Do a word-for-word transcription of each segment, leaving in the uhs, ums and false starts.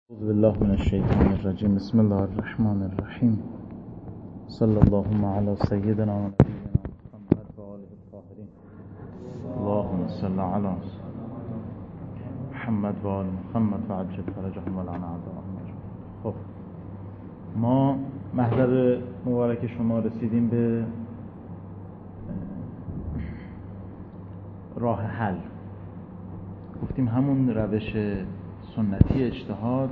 اعوذ بالله من الشیطان الرجیم. بسم الله الرحمن الرحیم. صلی اللهم علی سیدنا و نبینا محمد و آله الطاهرین. اللهم صل علی محمد و آل محمد و عجل فرجهم و لعن اعداءهم اجمعین. خب ما محضر مبارک شما رسیدیم به راه حل. گفتیم همون روش سنتی اجتهاد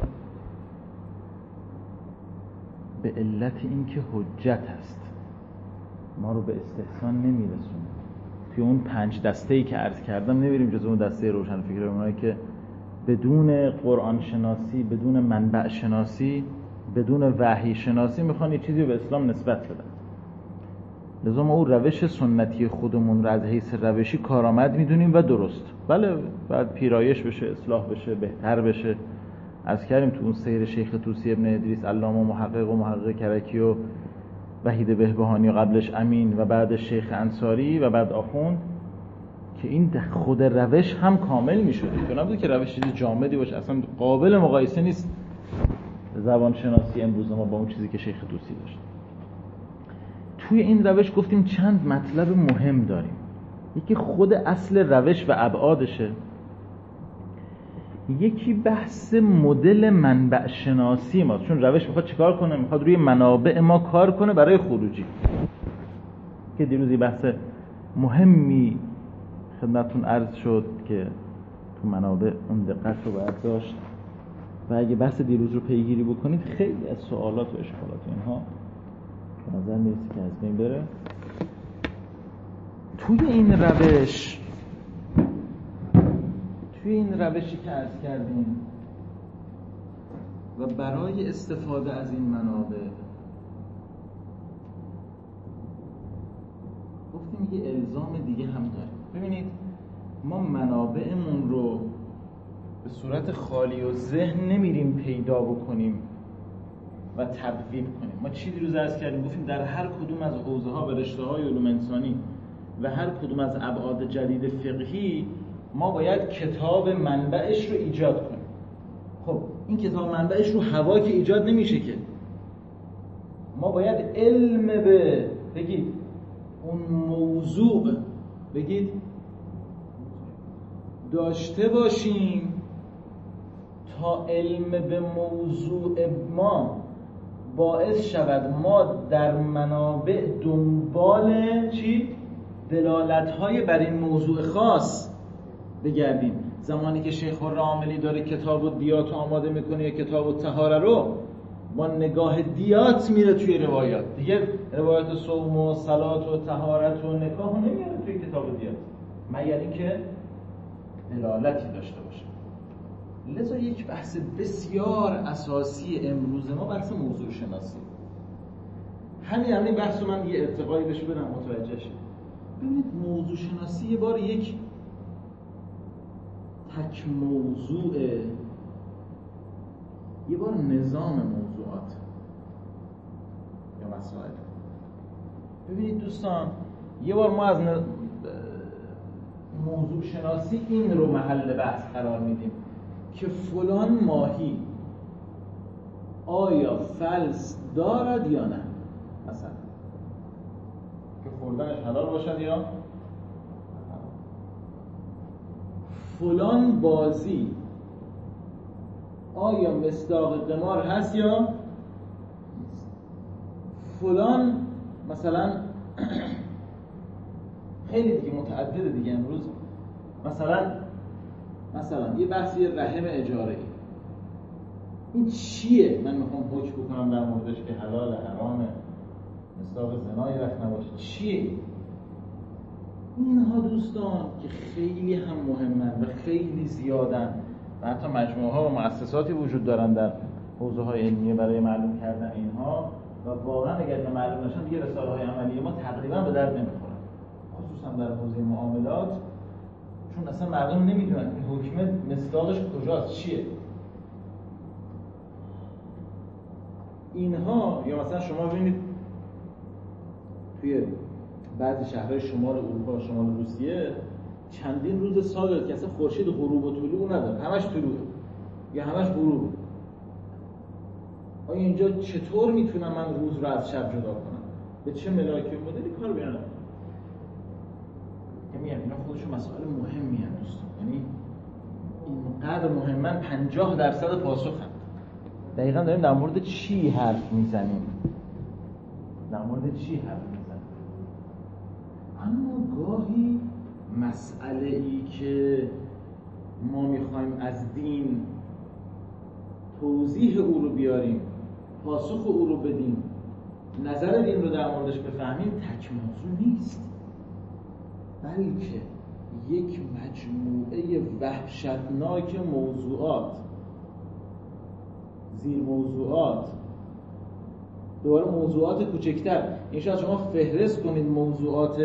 به علت اینکه حجت هست ما رو به استحسان نمیرسونه. توی اون پنج دسته‌ای که عرض کردم نمیریم جز اون دسته روشنفکر، اونایی که بدون قرآن شناسی، بدون منبع شناسی، بدون وحی شناسی میخوان یه چیزی به اسلام نسبت بدن. لذا ما اون روش سنتی خودمون رو از حیث روشی کارآمد میدونیم و درست. بله بعد پیرایش بشه، اصلاح بشه، بهتر بشه. از کردیم تو اون سیر شیخ طوسی ابن ادریس علامه و محقق و محقق کرکی و وحید بهبهانی و قبلش امین و بعد شیخ انصاری و بعد آخوند که این خود روش هم کامل میشده. تو نبود که روش چیزی جامدی باشه، اصلا قابل مقایسه نیست زبان شناسی امروز ما با اون چیزی که شیخ طوسی داشت. توی این روش گفتیم چند مطلب مهم داریم. یکی خود اصل روش و ابعادشه، یکی بحث مدل منبع شناسی ما، چون روش میخواد چیکار کنه؟ میخواد روی منابع ما کار کنه برای خروجی، که دیروزی بحث مهمی خدمتتون عرض شد که تو منابع اون دقت رو باید داشت و اگه بحث دیروز رو پیگیری بکنید خیلی از سوالات و اشکالات اینها به نظر میرسه که از بین بره. توی این روش توی این روشی که عرض کردیم و برای استفاده از این منابع گفتیم یه الزام دیگه هم داریم. ببینید ما منابعمون رو به صورت خالی و ذهن نمیریم پیدا بکنیم و تبویب کنیم. ما چی دیروز عرض کردیم؟ گفتیم در هر کدوم از حوزه‌ها و رشته‌های علوم انسانی و هر کدوم از ابعاد جدید فقهی ما باید کتاب منبعش رو ایجاد کنیم. خب این کتاب منبعش رو هوا که ایجاد نمیشه که، ما باید علم به بگید اون موضوع بگید داشته باشیم تا علم به موضوع ما باعث شود ما در منابع دنبال چی؟ دلالت‌های بر این موضوع خاص بگردیم. زمانی که شیخ الراملی داره کتاب و دیات آماده میکنه یا کتاب و طهاره رو، ما نگاه دیات میره توی روایات دیگه. روایات صوم و صلات و طهارت و نکاح نمیاره توی کتاب دیات مگر اینکه دلالتی داشته باشه. لذا یک بحث بسیار اساسی امروز ما بحث موضوع شناسی. همین همین بحث رو من یه ارتقایی بهش بدم متوجه شید. ببینید موضوع شناسی یه بار یک تک موضوع، یه بار نظام موضوعات یا مسائل. ببینید دوستان یه بار ما از موضوع شناسی این رو محل بحث قرار میدیم که فلان ماهی آیا فلس دارد یا نه، مثلا که خوردنش حلال باشد یا فلان بازی آیا مصداق قمار هست یا فلان. مثلا خیلی دیگه متعدده دیگه امروز. مثلا مثلا یه بحثی رحم اجاره، این چیه؟ من میخوام حکم بکنم در موردش که حلال حرامه، مصداق زنای رفت نباشه، چیه؟ اینها دوستان که خیلی هم مهمن و خیلی زیادن و حتی مجموعه ها و مؤسساتی وجود دارن در حوزه های علمیه برای معلوم کردن اینها و واقعا اگر به معلوم نشن دیگه رساله های عملی ما تقریبا به درد نمیخورن، خصوصا در حوزه معاملات، چون اصلا مردم نمیدونن این حکم مصداقش کجاست، چیه اینها. یا مثلا شما ببینید توی بعضی شهرهای شمال اروپا و شمال روسیه چندین روز سال که اصلا خورشید غروب و طلوع نداره، همش طلوعه یا همش غروبه. آیا اینجا چطور میتونم من روز رو از شب جدا کنم؟ به چه ملاکی و مدلی کار بیارم؟ که میگم اینا خودشون مسائل مهمی هست دوستان، یعنی اینقدر مهمن پنجاه درصد پاسخ هم. دقیقا داریم در مورد چی حرف میزنیم؟ در مورد چی حرف میزنیم؟ اما گاهی مسئله ای که ما میخوایم از دین توضیح او رو بیاریم، پاسخ او رو بدیم، نظر دین رو در موردش بفهمیم، تک موضوع نیست، بلکه یک مجموعه وحشتناک موضوعات، زیر موضوعات، دوباره موضوعات کوچکتر. این شاید شما فهرست کنید موضوعات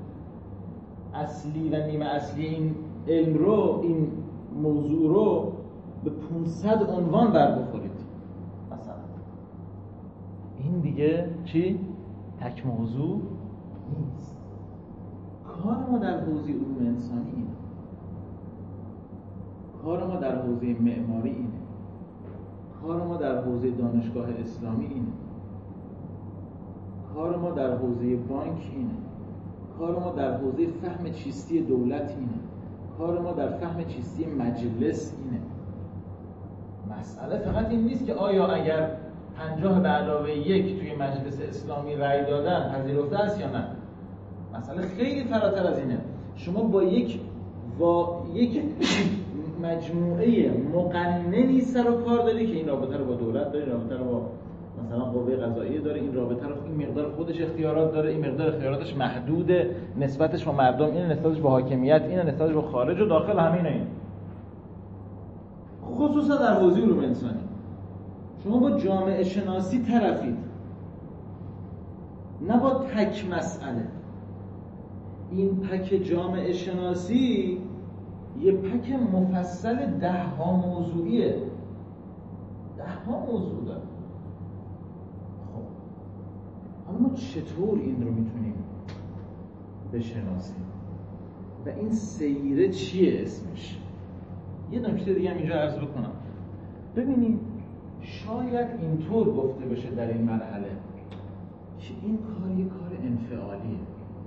اصلی و نیمه اصلی این علم رو، این موضوع رو به پانصد عنوان بر بخورید مثلا. این دیگه چی؟ تک موضوع نیست. کار ما در حوزه علوم انسانی اینه، کار ما در حوزه معماری اینه، کار ما در حوزه دانشگاه اسلامی اینه، کار ما در حوزه بانک اینه، کار ما در حوزه فهم چیستی دولت اینه، کار ما در فهم چیستی مجلس اینه. مسئله فقط این نیست که آیا اگر پنجاه به علاوه یک توی مجلس اسلامی رأی دادن پذیرفته است یا نه. مسئله خیلی فراتر از اینه. شما با یک با یک مجموعه مقننی سر و کار داری که این رابطه رو با دولت داره، این رابطه رو با مثلا قوه قضاییه داره، این رابطه رو این مقدار خودش اختیارات داره، این مقدار اختیاراتش محدوده، نسبتش با مردم اینه، نسبتش با حاکمیت اینه، نسبتش با خارج و داخل همین اینه. خصوصا در حوزه علوم انسانی شما با جامعه شناسی طرفید، نه با تک مسئله. این پک جامعه شناسی یه پک مفصل ده ها موضوعیه، ده ها موضوع داره. خب حالا ما چطور این رو میتونیم بشناسیم و این سیره چیه اسمش؟ یه نکته دیگه هم اینجا عرض بکنم. ببینید شاید اینطور گفته بشه در این مرحله که این کار یه کار انفعالیه.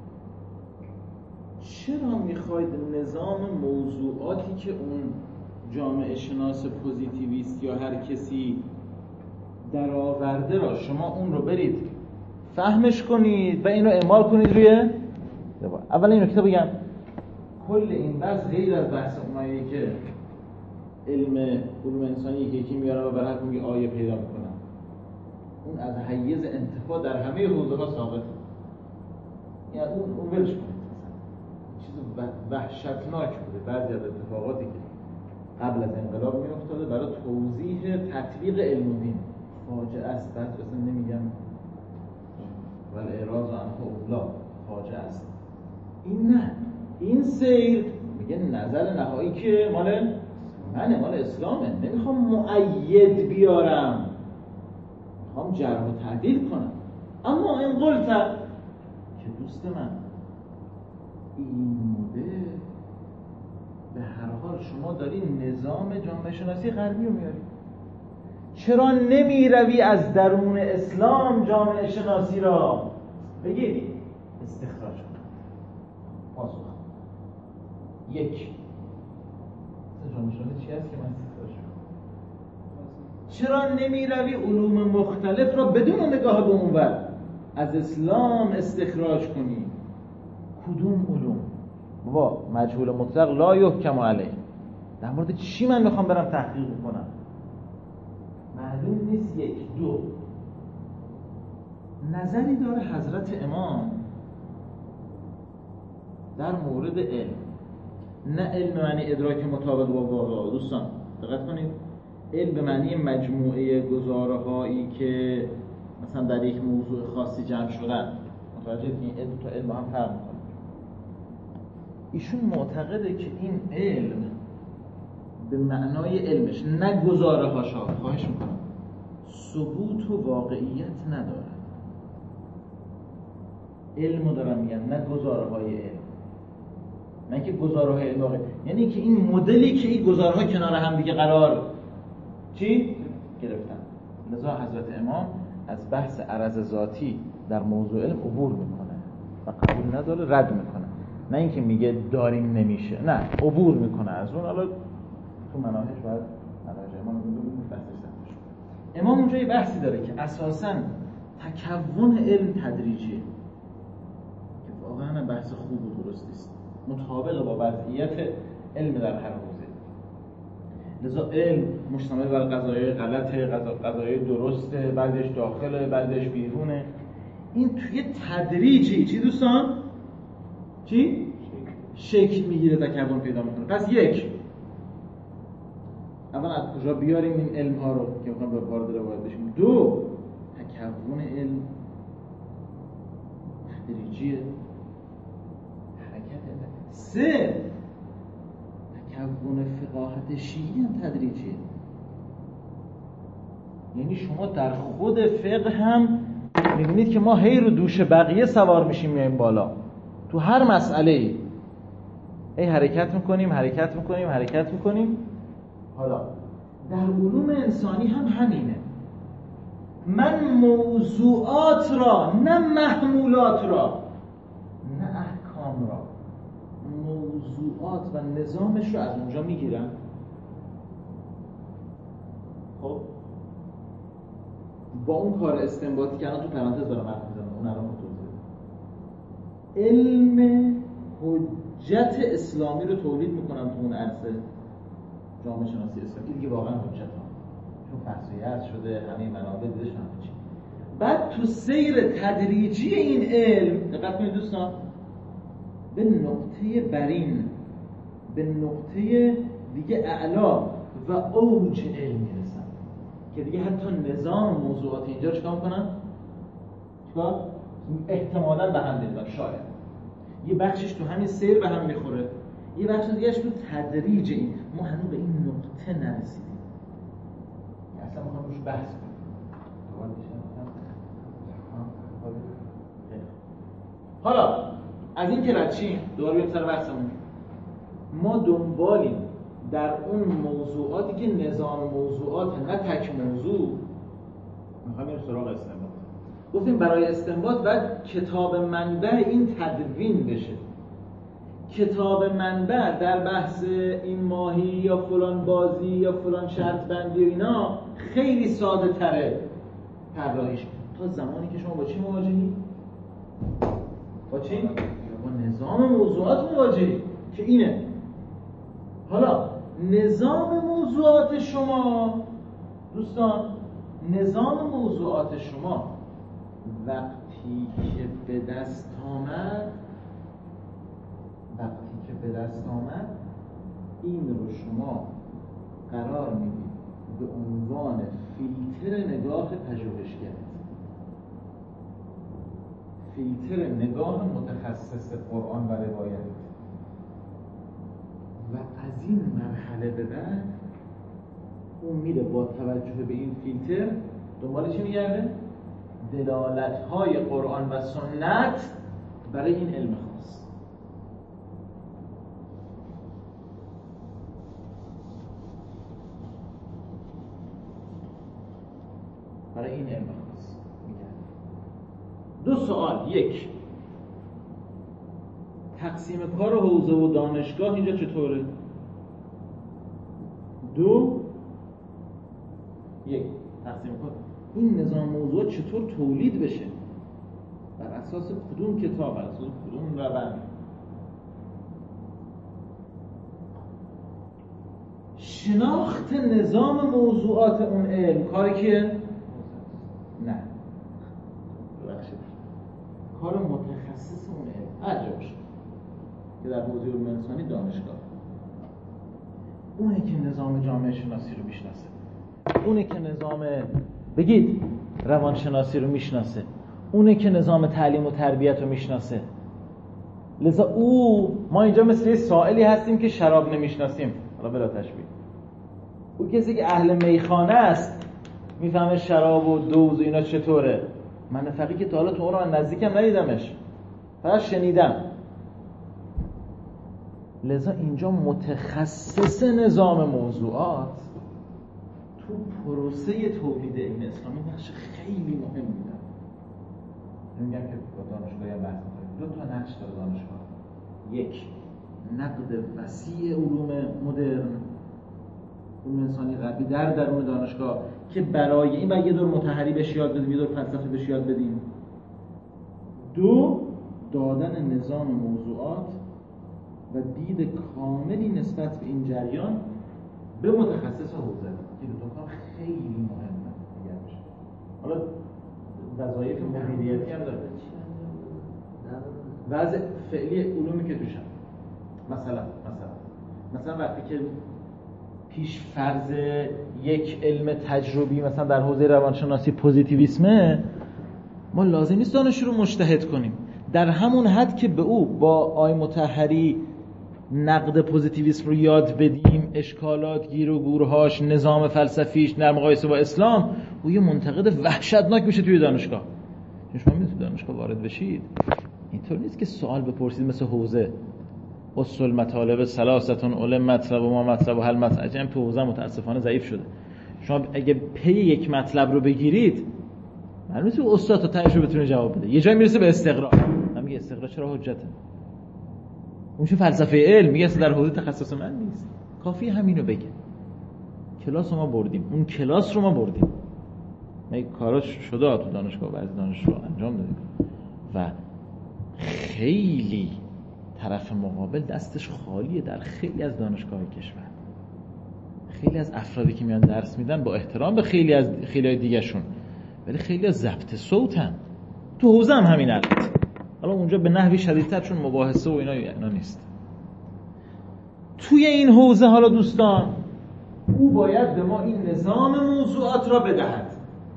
چرا میخواید نظام موضوعاتی که اون جامعه شناس پوزیتیویست یا هر کسی در آورده را شما اون رو برید فهمش کنید و این رو اعمال کنید روی؟ اول این نکته بگم، کل این بحث غیر از بحث اونایی که علم علوم انسانی یکی میارن و برای حکم یه آیه پیدا میکنن، اون از حیز انتفاع در همه حوزه ها ثابته. یعنی اون اون ولش کنید، چیز وحشتناک بوده. بعضی از اتفاقاتی که قبل از انقلاب میافتاده برای توضیح تطبیق علم و دین فاجعه است. بعد اصلا نمیگم ولی اعراض و انها اولا فاجعه است. این نه، این سیر میگه نظر نهایی که مال منه، مال اسلامه، نمیخوام مؤید بیارم، میخوام جرح و تعدیل کنم. اما این قلت که دوست من این مدل به هر حال شما داری نظام جامعه شناسی غربی رو میاری، چرا نمی روی از درون اسلام جامعه شناسی را بگیری استخراج کن؟ پاسخ یک، جامعه شناسی چی هست که من استخراج کنم؟ چرا نمی روی علوم مختلف را بدون نگاه به اونور از اسلام استخراج کنی؟ کدوم علوم؟ بابا مجهول مطلق لا یحکم علیه. در مورد چی من میخوام برم تحقیق کنم؟ معلوم نیست. یک. دو، نظری داره حضرت امام در مورد علم، نه علم معنی ادراک مطابق با واقع. دوستان دقت کنید، علم به معنی مجموعه گزاره هایی که مثلا در یک موضوع خاصی جمع شدن. متوجه این علم تا علم با هم فرق میکنه. ایشون معتقده که این علم به معنای علمش، نه گزاره هاشا، خواهش میکنم، ثبوت و واقعیت نداره. علمو دارم میگم، نه گزاره های علم، نه که گزاره های علم واقعی. یعنی که این مدلی که این گزاره ها کنار هم دیگه قرار چی؟ گرفتن، لذا حضرت امام از بحث عرض ذاتی در موضوع علم عبور میکنه و قبول نداره، رد میکنه. نه اینکه میگه داریم نمیشه، نه، عبور میکنه از اون. حالا تو مناهج باید مناهج امام میگه بحثش نمیشه. امام اونجا یه بحثی داره که اساساً تکون علم تدریجیه که واقعا بحث خوب و درست نیست، مطابق با وضعیت علم در هر حوزه. لذا علم مشتمل بر قضایای غلطه، قضایای درسته، بعدش داخله، بعدش بیرونه. این توی تدریجی چی دوستان؟ چی؟ شکل میگیره، تکون پیدا میکنه. پس یک، اول از کجا بیاریم این علم ها رو که میخوام به وارد روایت بشیم. دو، تکون علم تدریجیه، حرکت. سه، تکون فقاهت شیعی هم تدریجیه. یعنی شما در خود فقه هم میبینید که ما هی رو دوش بقیه سوار میشیم میایم بالا. تو هر مسئله ای هی حرکت میکنیم حرکت میکنیم حرکت میکنیم. حالا در علوم انسانی هم همینه. من موضوعات را، نه محمولات را، نه احکام را، موضوعات و نظامش رو از اونجا میگیرم. خب با اون کار استنباطی که الان تو پرانتز دارم حرف میزنم، اون الان توضیح. علم حجت اسلامی رو تولید میکنم تو اون عرصه جامعه شناسی اسلامی، دیگه واقعا حجت هم چون فرسویت شده، همه منابع دیدش همه چی. بعد تو سیر تدریجی این علم دقت کنید دوستان، به نقطه برین، به نقطه دیگه اعلا و اوج علم میرسن که دیگه حتی نظام موضوعات اینجا چیکار میکنن؟ چیکار؟ احتمالاً به هم میرسن. شاید یه بخشش تو همین سیر به هم میخوره، یه بخش دیگهش تو تدریج. این ما هنوز به این نقطه نرسیدیم، اصلا میخوام روش بحث کنیم. حالا از این که ردشیم دوباره بیایم سر بحثمون. ما دنبالیم در اون موضوعاتی که نظام موضوعات نه تک موضوع، میخوایم بریم سراغ استنباط. گفتیم برای استنباط باید کتاب منبع این تدوین بشه. کتاب منبع در بحث این ماهی یا فلان بازی یا فلان شرط بندی اینا خیلی ساده تره طراحیش، تا زمانی که شما با چی مواجهی؟ با چی؟ با نظام موضوعات مواجهی که اینه. حالا نظام موضوعات شما دوستان، نظام موضوعات شما وقتی که به دست آمد وقتی که به دست آمد این رو شما قرار میدید به عنوان فیلتر نگاه پژوهشگر، فیلتر نگاه متخصص قرآن و روایت. و از این مرحله به بعد اون میره با توجه به این فیلتر دنبال چی میگرده؟ دلالت‌های قرآن و سنت برای این علم خاص. برای این علم خاص میگرده. دو سوال. یک، تقسیم کار حوزه و دانشگاه اینجا چطوره؟ دو، یک، تقسیم کار این نظام موضوع چطور تولید بشه؟ بر اساس کدوم کتاب؟ بر اساس کدوم روند؟ شناخت نظام موضوعات اون علم کاری که؟ نه، ببخشید، کار متخصص اون علم هر جا باشه که در حوزه علوم انسانی دانشگاه، اونه که نظام جامعه شناسی رو میشناسه، اونه که نظام بگید روانشناسی رو میشناسه، اونه که نظام تعلیم و تربیت رو میشناسه. لذا او ما اینجا مثل یه سائلی هستیم که شراب نمیشناسیم، حالا بلا تشبیه. او کسی که اهل میخانه است میفهمه شراب و دوز و اینا چطوره. من فقیه که تا حالا تو اون نزدیکم ندیدمش، فقط شنیدم. لذا اینجا متخصص نظام موضوعات تو پروسه تولید علم اسلامی نقش خیلی مهمی داره. میگم که با دانشگاه یا بحث کنیم دو تا نقش داره دانشگاه. یک، نقد وسیع علوم مدرن، علوم انسانی غربی در درون دانشگاه که برای این باید یه دور مطهری بهش یاد بدیم، یه دور فلسفه بهش یاد بدیم. دو، دادن نظام موضوعات و دید کاملی نسبت به این جریان به متخصص حوزه که دو تا کار خیلی مهمه. حالا وظایف مدیریتی هم داره. وضع فعلی علومی که توشن، مثلا مثلا مثلا وقتی که پیش فرض یک علم تجربی مثلا در حوزه روانشناسی پوزیتیویسمه، ما لازم نیست دانشجو رو مجتهد کنیم. در همون حد که به او با آی مطهری نقد پوزیتیویسم رو یاد بدیم، اشکالات، گیر و گورهاش، نظام فلسفیش در مقایسه با اسلام، او یه منتقد وحشتناک میشه توی دانشگاه. شما میتونید دانشگاه وارد بشید، اینطور نیست که سوال بپرسید مثل حوزه اصول مطالب ثلاثتون علم مطلب و ما مطلب و حل مطلب. اجم تو حوزه متاسفانه ضعیف شده. شما اگه پی یک مطلب رو بگیرید معلومه که استاد تا تهش رو بتونه جواب بده. یه جایی میرسه به استقرا، میگه استقرا چرا حجته؟ اون چه فلسفه علم میگه در حوزه تخصص من نیست. کافی همینو بگه. کلاس رو ما بردیم، اون کلاس رو ما بردیم. ما کاراش شده تو دانشگاه، بعضی دانشجو انجام دادیم و خیلی طرف مقابل دستش خالیه در خیلی از دانشگاه کشور. خیلی از افرادی که میان درس میدن با احترام به خیلی از خیلی دیگه‌شون، ولی خیلی از ضبط صوتن. تو حوزه هم همین البته. حالا اونجا به نحوی شدیدتر چون مباحثه و اینا اینا نیست. توی این حوزه حالا دوستان او باید به ما این نظام موضوعات را بدهد.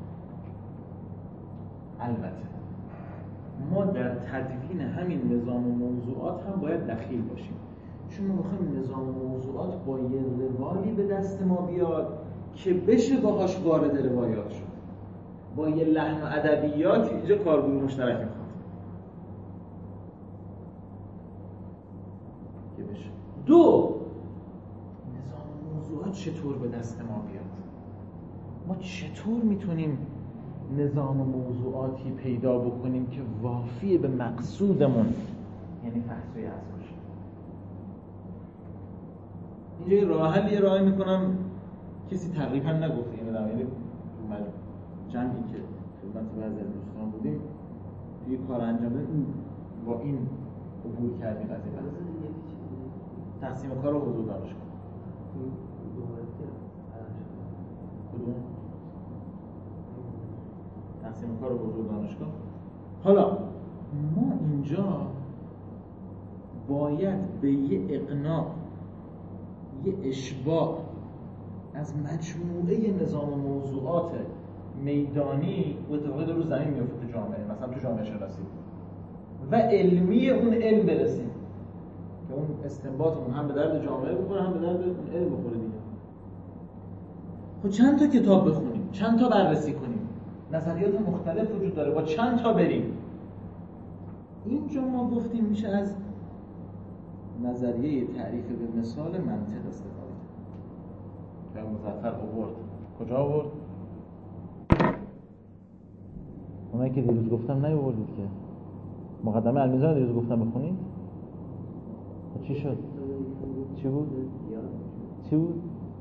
البته ما در تدوین همین نظام موضوعات هم باید دخیل باشیم، چون ما میخوایم نظام موضوعات با یه روایی به دست ما بیاد که بشه باهاش وارد روایات شد، با یه لحن و ادبیات اینجا کارگروه مشترک میخواد که بشه. دو، نظام موضوعات چطور به دست ما بیاد؟ ما چطور میتونیم نظام موضوعاتی پیدا بکنیم که وافی به مقصودمون، یعنی فحصوی از باشه. اینجا یه راه حل یه راهی میکنم کسی تقریبا نگفته این رو، یعنی جمعی که خدمت بعضی از دوستان بودیم یه کار انجام دادیم با این عبور کردیم از این بحث. تقسیم کار و حضور دانشگاه کدوم؟ تقسیم کار و حضور دانشگاه. حالا ما اینجا باید به یه اقناع، یه اشباع از مجموعه نظام موضوعات میدانی و اتفاقی رو زمین میفته تو جامعه، مثلا تو جامعه شناسی و علمی اون علم برسیم که اون استنباطمون هم به درد جامعه بخوره هم به درد اون علم بخوره دیگه. خب چند تا کتاب بخونیم، چند تا بررسی کنیم، نظریات مختلف وجود داره، با چند تا بریم. اینجا ما گفتیم میشه از نظریه تعریف به مثال منطق استفاده کرد. یا مظفر آورد کجا آورد؟ اونایی که دیروز گفتم نیاوردید که. مقدمه المیزان دیروز گفتم بخونید. چی شد؟ چی بود؟ چی بود؟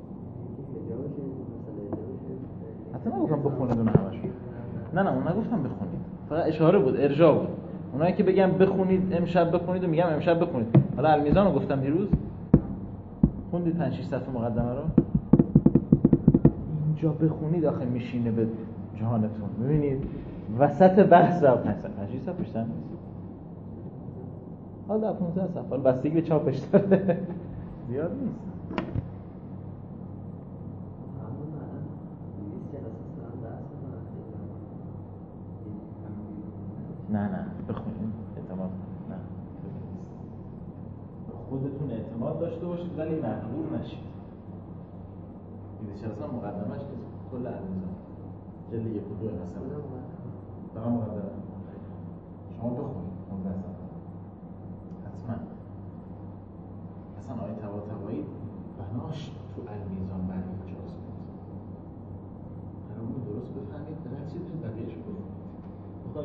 حتی نگفتم بخونید اون همشون. نه نه اون نگفتم بخونید. فقط اشاره بود، ارجاع بود. اونایی که بگم بخونید امشب بخونید و میگم امشب بخونید. حالا المیزان رو گفتم دیروز. خوندید پنج شش صفحه مقدمه رو؟ اینجا بخونید آخه میشینه به جهانتون. ببینید وسط بحث رو پنج شش صفحه بیشتر نیست. حالا پانزده صفحه. حالا بستگی به چاپش داره. زیاد نیست. نه نه بخونید اعتماد نه خودتون اعتماد داشته باشید ولی مغرور نشید. دیگه اصلا مقدمه‌اش نیست، کل المیزان جلد یک و دو مثلا فقط مقدمه شما بخونید پانزده صفحه حتما. اصلا آیه طباطبایی بناش تو المیزان برای جاز بود.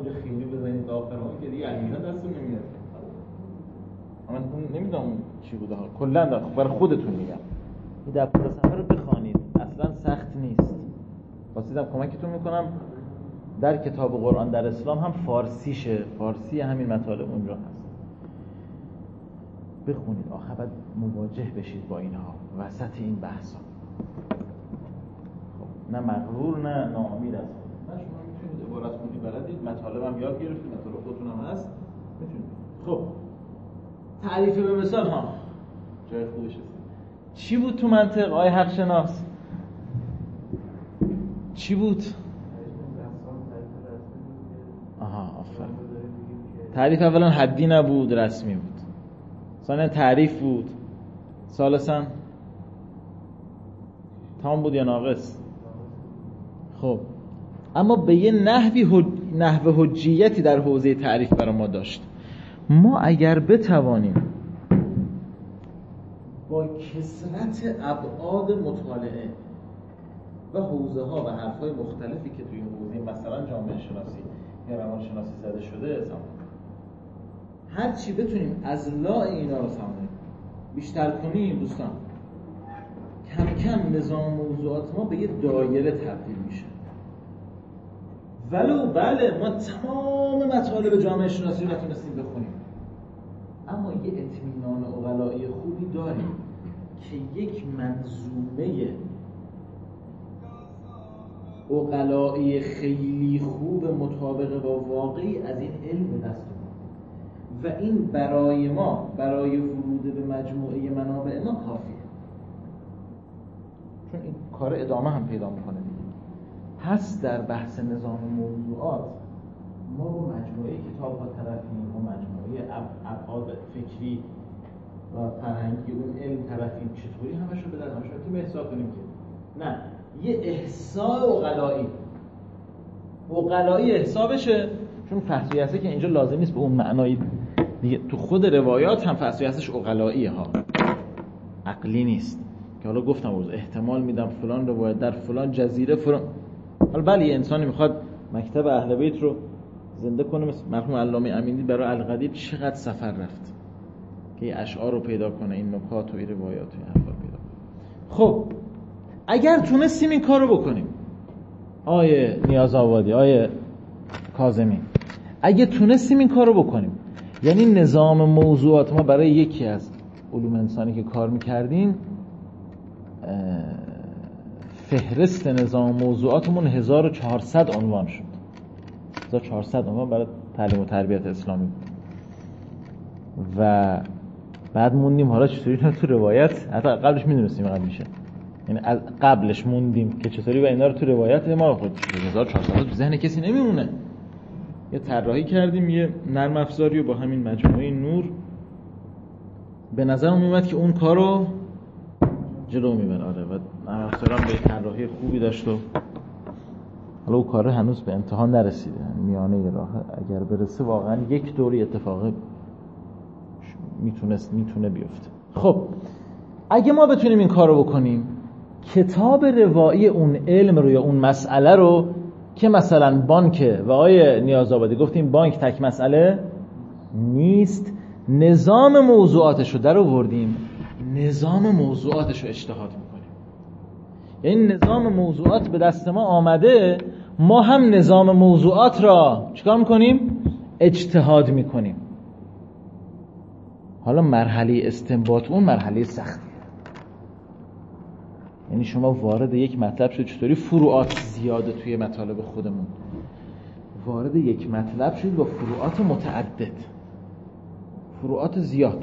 یه خیلی بزنید تا آخر اون که دیگه علینا دستون نمیاد. من نمیدونم چی بوده ها، کلا برای خودتون میگم این دفتر سفر رو بخوانید، اصلا سخت نیست. واسیدم کمکتون میکنم. در کتاب قرآن در اسلام هم فارسیشه، فارسی همین مطالب اونجا هست. بخونید، آخه بعد مواجه بشید با اینها وسط این بحثا. خب نه مغرور نه ناامید از خود. نه شما میتونید عبارت خونی بلدید، مطالب هم یاد گرفتید، مطالب خودتون هم هست میتونید. خب تعریف به مثال ها جای خوبش هست. چی بود تو منطق آیه حق شناس؟ چی بود؟ آها آفرین. تعریف اولا حدی نبود، رسمی بود. ثانیا تعریف بود. ثالثا تمام بود یا ناقص؟ خب اما به یه نحوی حج... نحو حجیتی در حوزه تعریف برای ما داشت. ما اگر بتوانیم با کثرت ابعاد مطالعه و حوزه ها و حرف های مختلفی که توی این حوزه مثلا جامعه شناسی یا روان شناسی زده شده سامون هر چی بتونیم از لا اینا رو سامون بیشتر کنیم دوستان، کم کم نظام موضوعات ما به یه دایره تبدیل میشه. ولو بله ما تمام مطالب جامعه شناسی رو نتونستیم بخونیم، اما یه اطمینان عقلایی خوبی داریم که یک منظومه عقلایی خیلی خوب مطابق با واقعی از این علم به دست اومد و این برای ما، برای ورود به مجموعه منابع ما کافیه، چون این کار ادامه هم پیدا میکنه دیگه. پس در بحث نظام موضوعات ما با مجموعه کتاب ها طرفیم، با مجموعه ابعاد فکری و فرهنگی اون علم طرفیم. چطوری همش رو به در همش رو احساس کنیم که نه، یه احساء عقلایی عقلایی حسابشه، چون فصلی هسته که اینجا لازم نیست به اون معنای دیگه. تو خود روایات هم فصلی هستش عقلاییه ها، عقلی نیست که حالا گفتم روز احتمال میدم فلان روایت در فلان جزیره فلان. حالا بله یه انسانی میخواد مکتب اهل بیت رو زنده کنه، مثل مرحوم علامه امینی برای القدیر چقدر سفر رفت که این اشعار رو پیدا کنه، این نکات و این روایات و این حرفا پیدا کنه. خب اگر تونستیم این کار رو بکنیم، آیه نیاز آبادی، آیه کاظمی، اگه تونستیم این کار رو بکنیم، یعنی نظام موضوعات ما برای یکی از علوم انسانی که کار میکردیم فهرست نظام موضوعاتمون هزار و چهارصد عنوان شد. هزار و چهارصد عنوان برای تعلیم و تربیت اسلامی بود. و بعد موندیم حالا چطوری تو روایت، حتی قبلش میدونستیم قبل میشه، یعنی قبلش موندیم که چطوری و اینا رو تو روایت ما خود هزار و چهارصد تو ذهن کسی نمیمونه. یه طراحی کردیم، یه نرم افزاری و با همین مجموعه نور به نظر میومد که اون کارو جلو میبره. آره و نرم افزارم به طراحی خوبی داشت و حالا اون کار هنوز به امتحان نرسیده، میانه راه. اگر برسه واقعا یک دوری اتفاقی میتونست میتونه بیفته. خب اگه ما بتونیم این کارو بکنیم، کتاب روایی اون علم رو یا اون مسئله رو که مثلا بانک و آیه نیازآبادی گفتیم بانک تک مسئله نیست، نظام موضوعاتش رو در آوردیم، نظام موضوعاتش رو اجتهاد میکنیم. یعنی نظام موضوعات به دست ما آمده، ما هم نظام موضوعات را چیکار میکنیم؟ اجتهاد میکنیم. حالا مرحله استنباط اون مرحله سختیه. یعنی شما وارد یک مطلب شد، چطوری فروعات زیاده توی مطالب خودمون، وارد یک مطلب شد با فروعات متعدد، فروعات زیاد.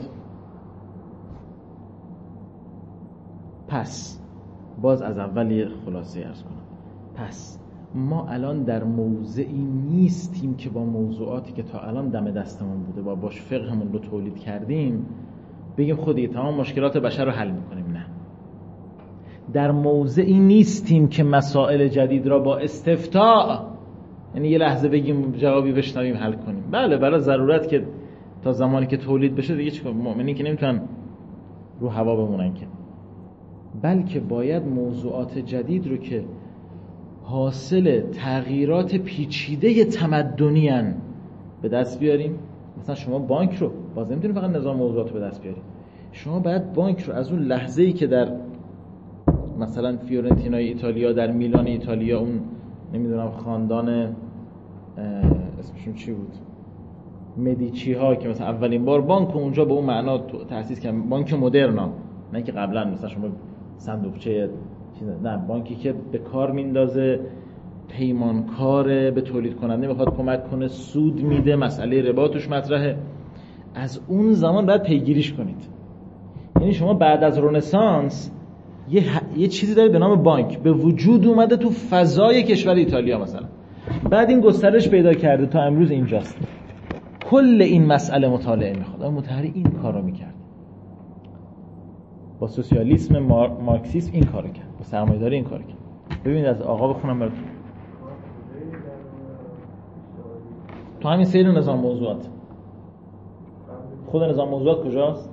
پس باز از اول یه خلاصه عرض کنم. پس ما الان در موضعی نیستیم که با موضوعاتی که تا الان دم دستمون بوده با باش فقهمون رو تولید کردیم بگیم خودی تمام مشکلات بشر رو حل میکنیم. نه، در موضعی نیستیم که مسائل جدید را با استفتاء، یعنی یه لحظه بگیم جوابی بشنویم حل کنیم. بله برای ضرورت که تا زمانی که تولید بشه دیگه چیکار، مؤمنین که نمیتونن رو هوا بمونن که، بلکه باید موضوعات جدید رو که حاصل تغییرات پیچیده تمدنی ان به دست بیاریم. مثلا شما بانک رو باز نمیتونید فقط نظام موضوعات رو به دست بیارید، شما باید بانک رو از اون لحظه‌ای که در مثلا فیورنتینای ایتالیا، در میلان ایتالیا، اون نمیدونم خاندان اسمشون چی بود، مدیچی ها، که مثلا اولین بار بانک اونجا به اون معنا تأسیس کردن، بانک مدرن، نه که قبلا مثلا شما صندوقچه چیز، نه، بانکی که به کار میندازه، پیمانکاره، به تولید کننده میخواد کمک کنه، سود میده، مسئله ربا توش مطرحه. از اون زمان باید پیگیریش کنید. یعنی شما بعد از رنسانس یه, ح... یه چیزی داره به نام بانک به وجود اومده تو فضای کشور ایتالیا مثلا، بعد این گسترش پیدا کرده تا امروز اینجاست. کل این مسئله مطالعه میخواد. اما مطهری این کارو میکرد، با سوسیالیسم مار... مارکسیسم این کارو کرد، با سرمایه‌داری این کارو کرد. ببینید از آقا بخونم براتون تو همین سیر نظام موضوعات. خود نظام موضوعات کجاست؟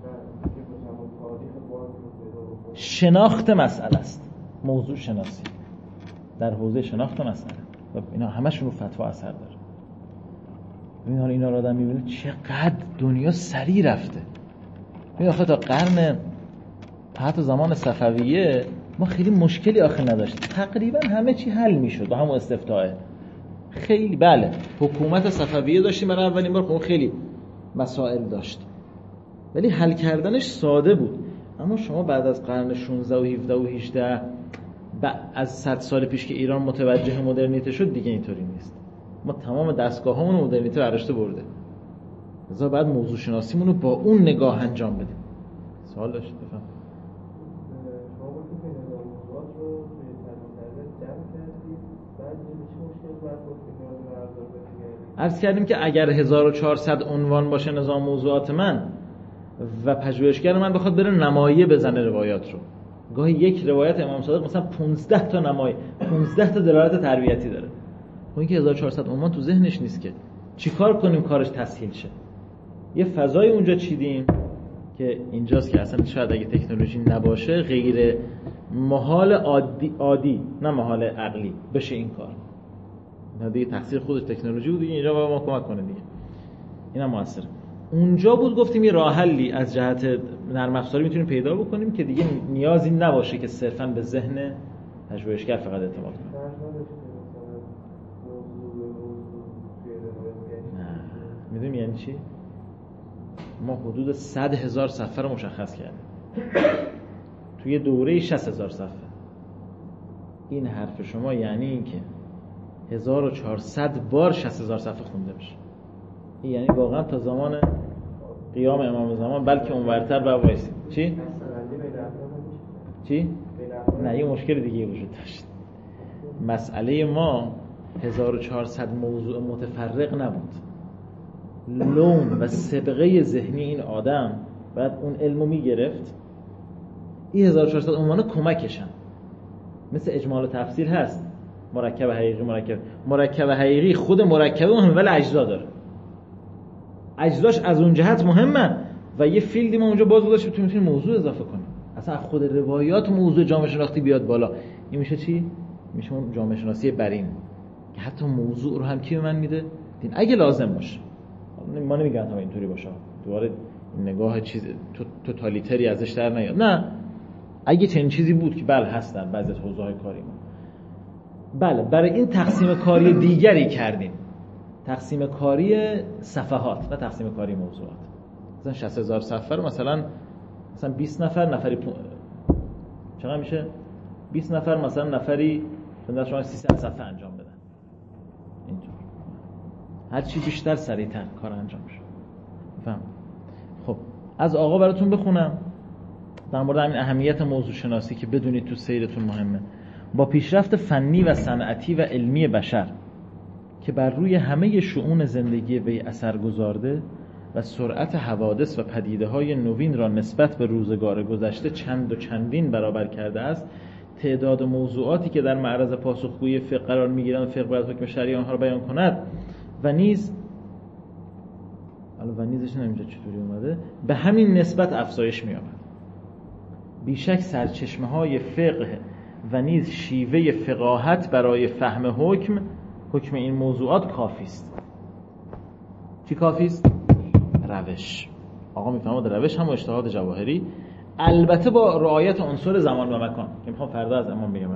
شناخت مسئله است، موضوع شناسی در حوزه شناخت مسئله و اینا همشون رو فتوا اثر داره. ببین حالا اینا رو آدم میبینه چقدر دنیا سریع رفته. ببین آخه تا قرن حتی زمان صفویه ما خیلی مشکلی آخه نداشتیم، تقریبا همه چی حل میشد با همون استفتاء. خیلی بله حکومت صفویه داشتیم برای اولین بار، خب خیلی مسائل داشت ولی حل کردنش ساده بود. اما شما بعد از قرن شانزده و هفده و هجده از صد سال پیش که ایران متوجه مدرنیته شد دیگه اینطوری نیست. ما تمام دستگاه‌هامون رو مدرنیته برداشته برده، لذا بعد موضوع شناسیمون رو با اون نگاه انجام بدیم. سوال داشتید بفهم. عرض کردیم که اگر هزار و چهارصد عنوان باشه نظام موضوعات من و پژوهشگر من بخواد بره نمایه بزنه روایات رو، گاهی یک روایت امام صادق مثلا پانزده تا نمایه، پانزده تا دلالت تربیتی داره. اون که هزار و چهارصد عنوان تو ذهنش نیست که چیکار کنیم کارش تسهیل شه. یه فضای اونجا چیدیم که اینجاست که اصلا شاید اگه تکنولوژی نباشه غیر محال عادی, عادی نه محال عقلی بشه این کار. نه دیگه تقصیر خودش تکنولوژی بود دیگه، اینجا با ما کمک کنه دیگه. اینم موثره. اونجا بود گفتیم یه راه حلی از جهت نرم افزاری میتونیم پیدا بکنیم که دیگه نیازی نباشه که صرفاً به ذهن پژوهشگر فقط اعتماد کنه. نه میدونیم یعنی چی؟ ما حدود صد هزار صفحه رو مشخص کردیم توی دوره شصت هزار صفحه. این حرف شما یعنی این که هزار و چهارصد بار شصت هزار صفحه خونده بشه. این یعنی واقعا تا زمان قیام امام زمان بلکه اونورتر با وایسید. چی؟ چی؟ نه یه مشکل دیگه وجود داشت. مسئله ما هزار و چهارصد موضوع متفرق نبود. لون و سابقه ذهنی این آدم بعد اون علمو میگرفت. این هزار و چهارصد عنوان کمکشن، مثل اجمال و تفصیل هست، مرکب حقیقی مرکب مرکب حقیقی خود مرکب مهمه ولی اجزا داره، اجزاش از اون جهت مهمه و یه فیلدی ما اونجا باز گذاشت تو میتونیم موضوع اضافه کنیم. اصلا خود روایات موضوع جامعه شناختی بیاد بالا، این میشه چی؟ میشه اون جامعه شناسی برین که حتی موضوع رو هم کی به من میده؟ دین اگه لازم باشه. ما نمیگم تا اینطوری باشه دوباره نگاه چیز توتالیتری ازش در نیاد، نه اگه چنین چیزی بود که بله هست در بعضی حوزه‌های کاری ما، بله برای این تقسیم کاری دیگری کردیم، تقسیم کاری صفحات و تقسیم کاری موضوعات. مثلا شصت هزار صفحه رو مثلا مثلا بیست نفر نفری پو... چقدر میشه؟ بیست نفر مثلا نفری مثلا شما سیصد صفحه انجام بدن. اینطور هر چی بیشتر سریعتر کار انجام میشه. بفهم. خب از آقا براتون بخونم در مورد همین اهمیت موضوع شناسی که بدونید تو سیرتون مهمه. با پیشرفت فنی و صنعتی و علمی بشر که بر روی همه شؤون زندگی وی اثر گذارده و سرعت حوادث و پدیده‌های نوین را نسبت به روزگار گذشته چند و چندین برابر کرده است، تعداد موضوعاتی که در معرض پاسخگویی فقه قرار می‌گیرند فقه باید حکم شرعی آنها را بیان کند و نیز الان و نیزش نمی‌دونم چطوری اومده به همین نسبت افزایش می‌یابد. بیشک سرچشمه‌های فقه و نیز شیوه فقاهت برای فهم حکم حکم این موضوعات کافی است. چی کافی است؟ روش. آقا میفهمد روش هم و اجتهاد جواهری، البته با رعایت عنصر زمان و مکان که میخوام فردا از امام بگم.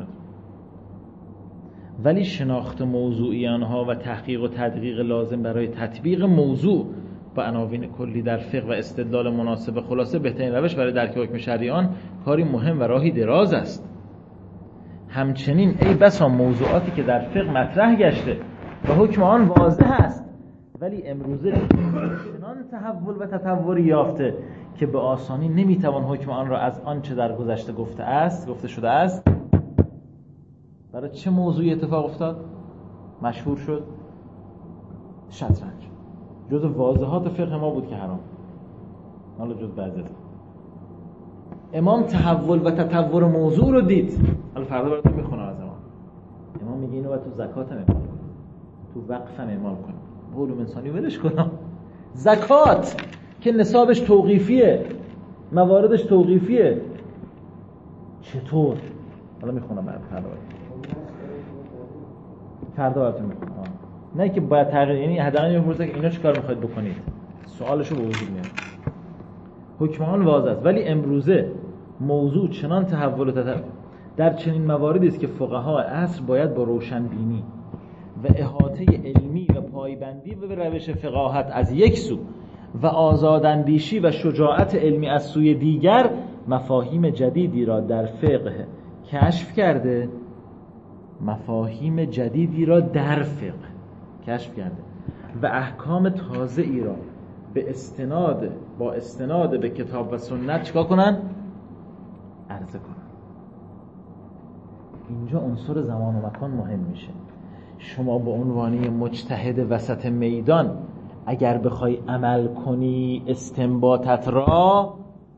ولی شناخت موضوعی آنها و تحقیق و تدقیق لازم برای تطبیق موضوع با عناوین کلی در فقه و استدلال مناسب خلاصه بهترین روش برای درک حکم شرعی آن کاری مهم و راهی دراز است. همچنین ای بسا موضوعاتی که در فقه مطرح گشته و حکم آن واضح است ولی امروزه چنان تحول و تطوری یافته که به آسانی نمیتوان حکم آن را از آنچه در گذشته گفته است گفته شده است. برای چه موضوعی اتفاق افتاد؟ مشهور شد شطرنج. جز واضحات فقه ما بود که حرام، حالا جز بعضی. امام تحول و تطور موضوع رو دید. حالا فردا براتون میخونم از امام. امام میگه اینو باید تو زکات هم اعمال کنم، تو وقف هم اعمال کنم، علوم انسانی ولش کنم. زکات که نصابش توقیفیه، مواردش توقیفیه، چطور؟ حالا میخونم فردا براتون. فردا براتون میخونم. نه که باید تغییر، یعنی حداقل میپرسه که اینا چیکار میخواید بکنید، سوالشو به وجود میاره. حکم آن واضح است ولی امروزه موضوع چنان تحول و تطور در چنین مواردی است که فقها عصر باید با روشنبینی و احاطه علمی و پایبندی به روش فقاهت از یک سو و آزاداندیشی و شجاعت علمی از سوی دیگر مفاهیم جدیدی را در فقه کشف کرده مفاهیم جدیدی را در فقه کشف کرده و احکام تازه‌ای را به استناد با استناد به کتاب و سنت چیکار کنن؟ عرضه کنن. اینجا عنصر زمان و مکان مهم میشه. شما به عنوان مجتهد وسط میدان اگر بخوای عمل کنی استنباطت را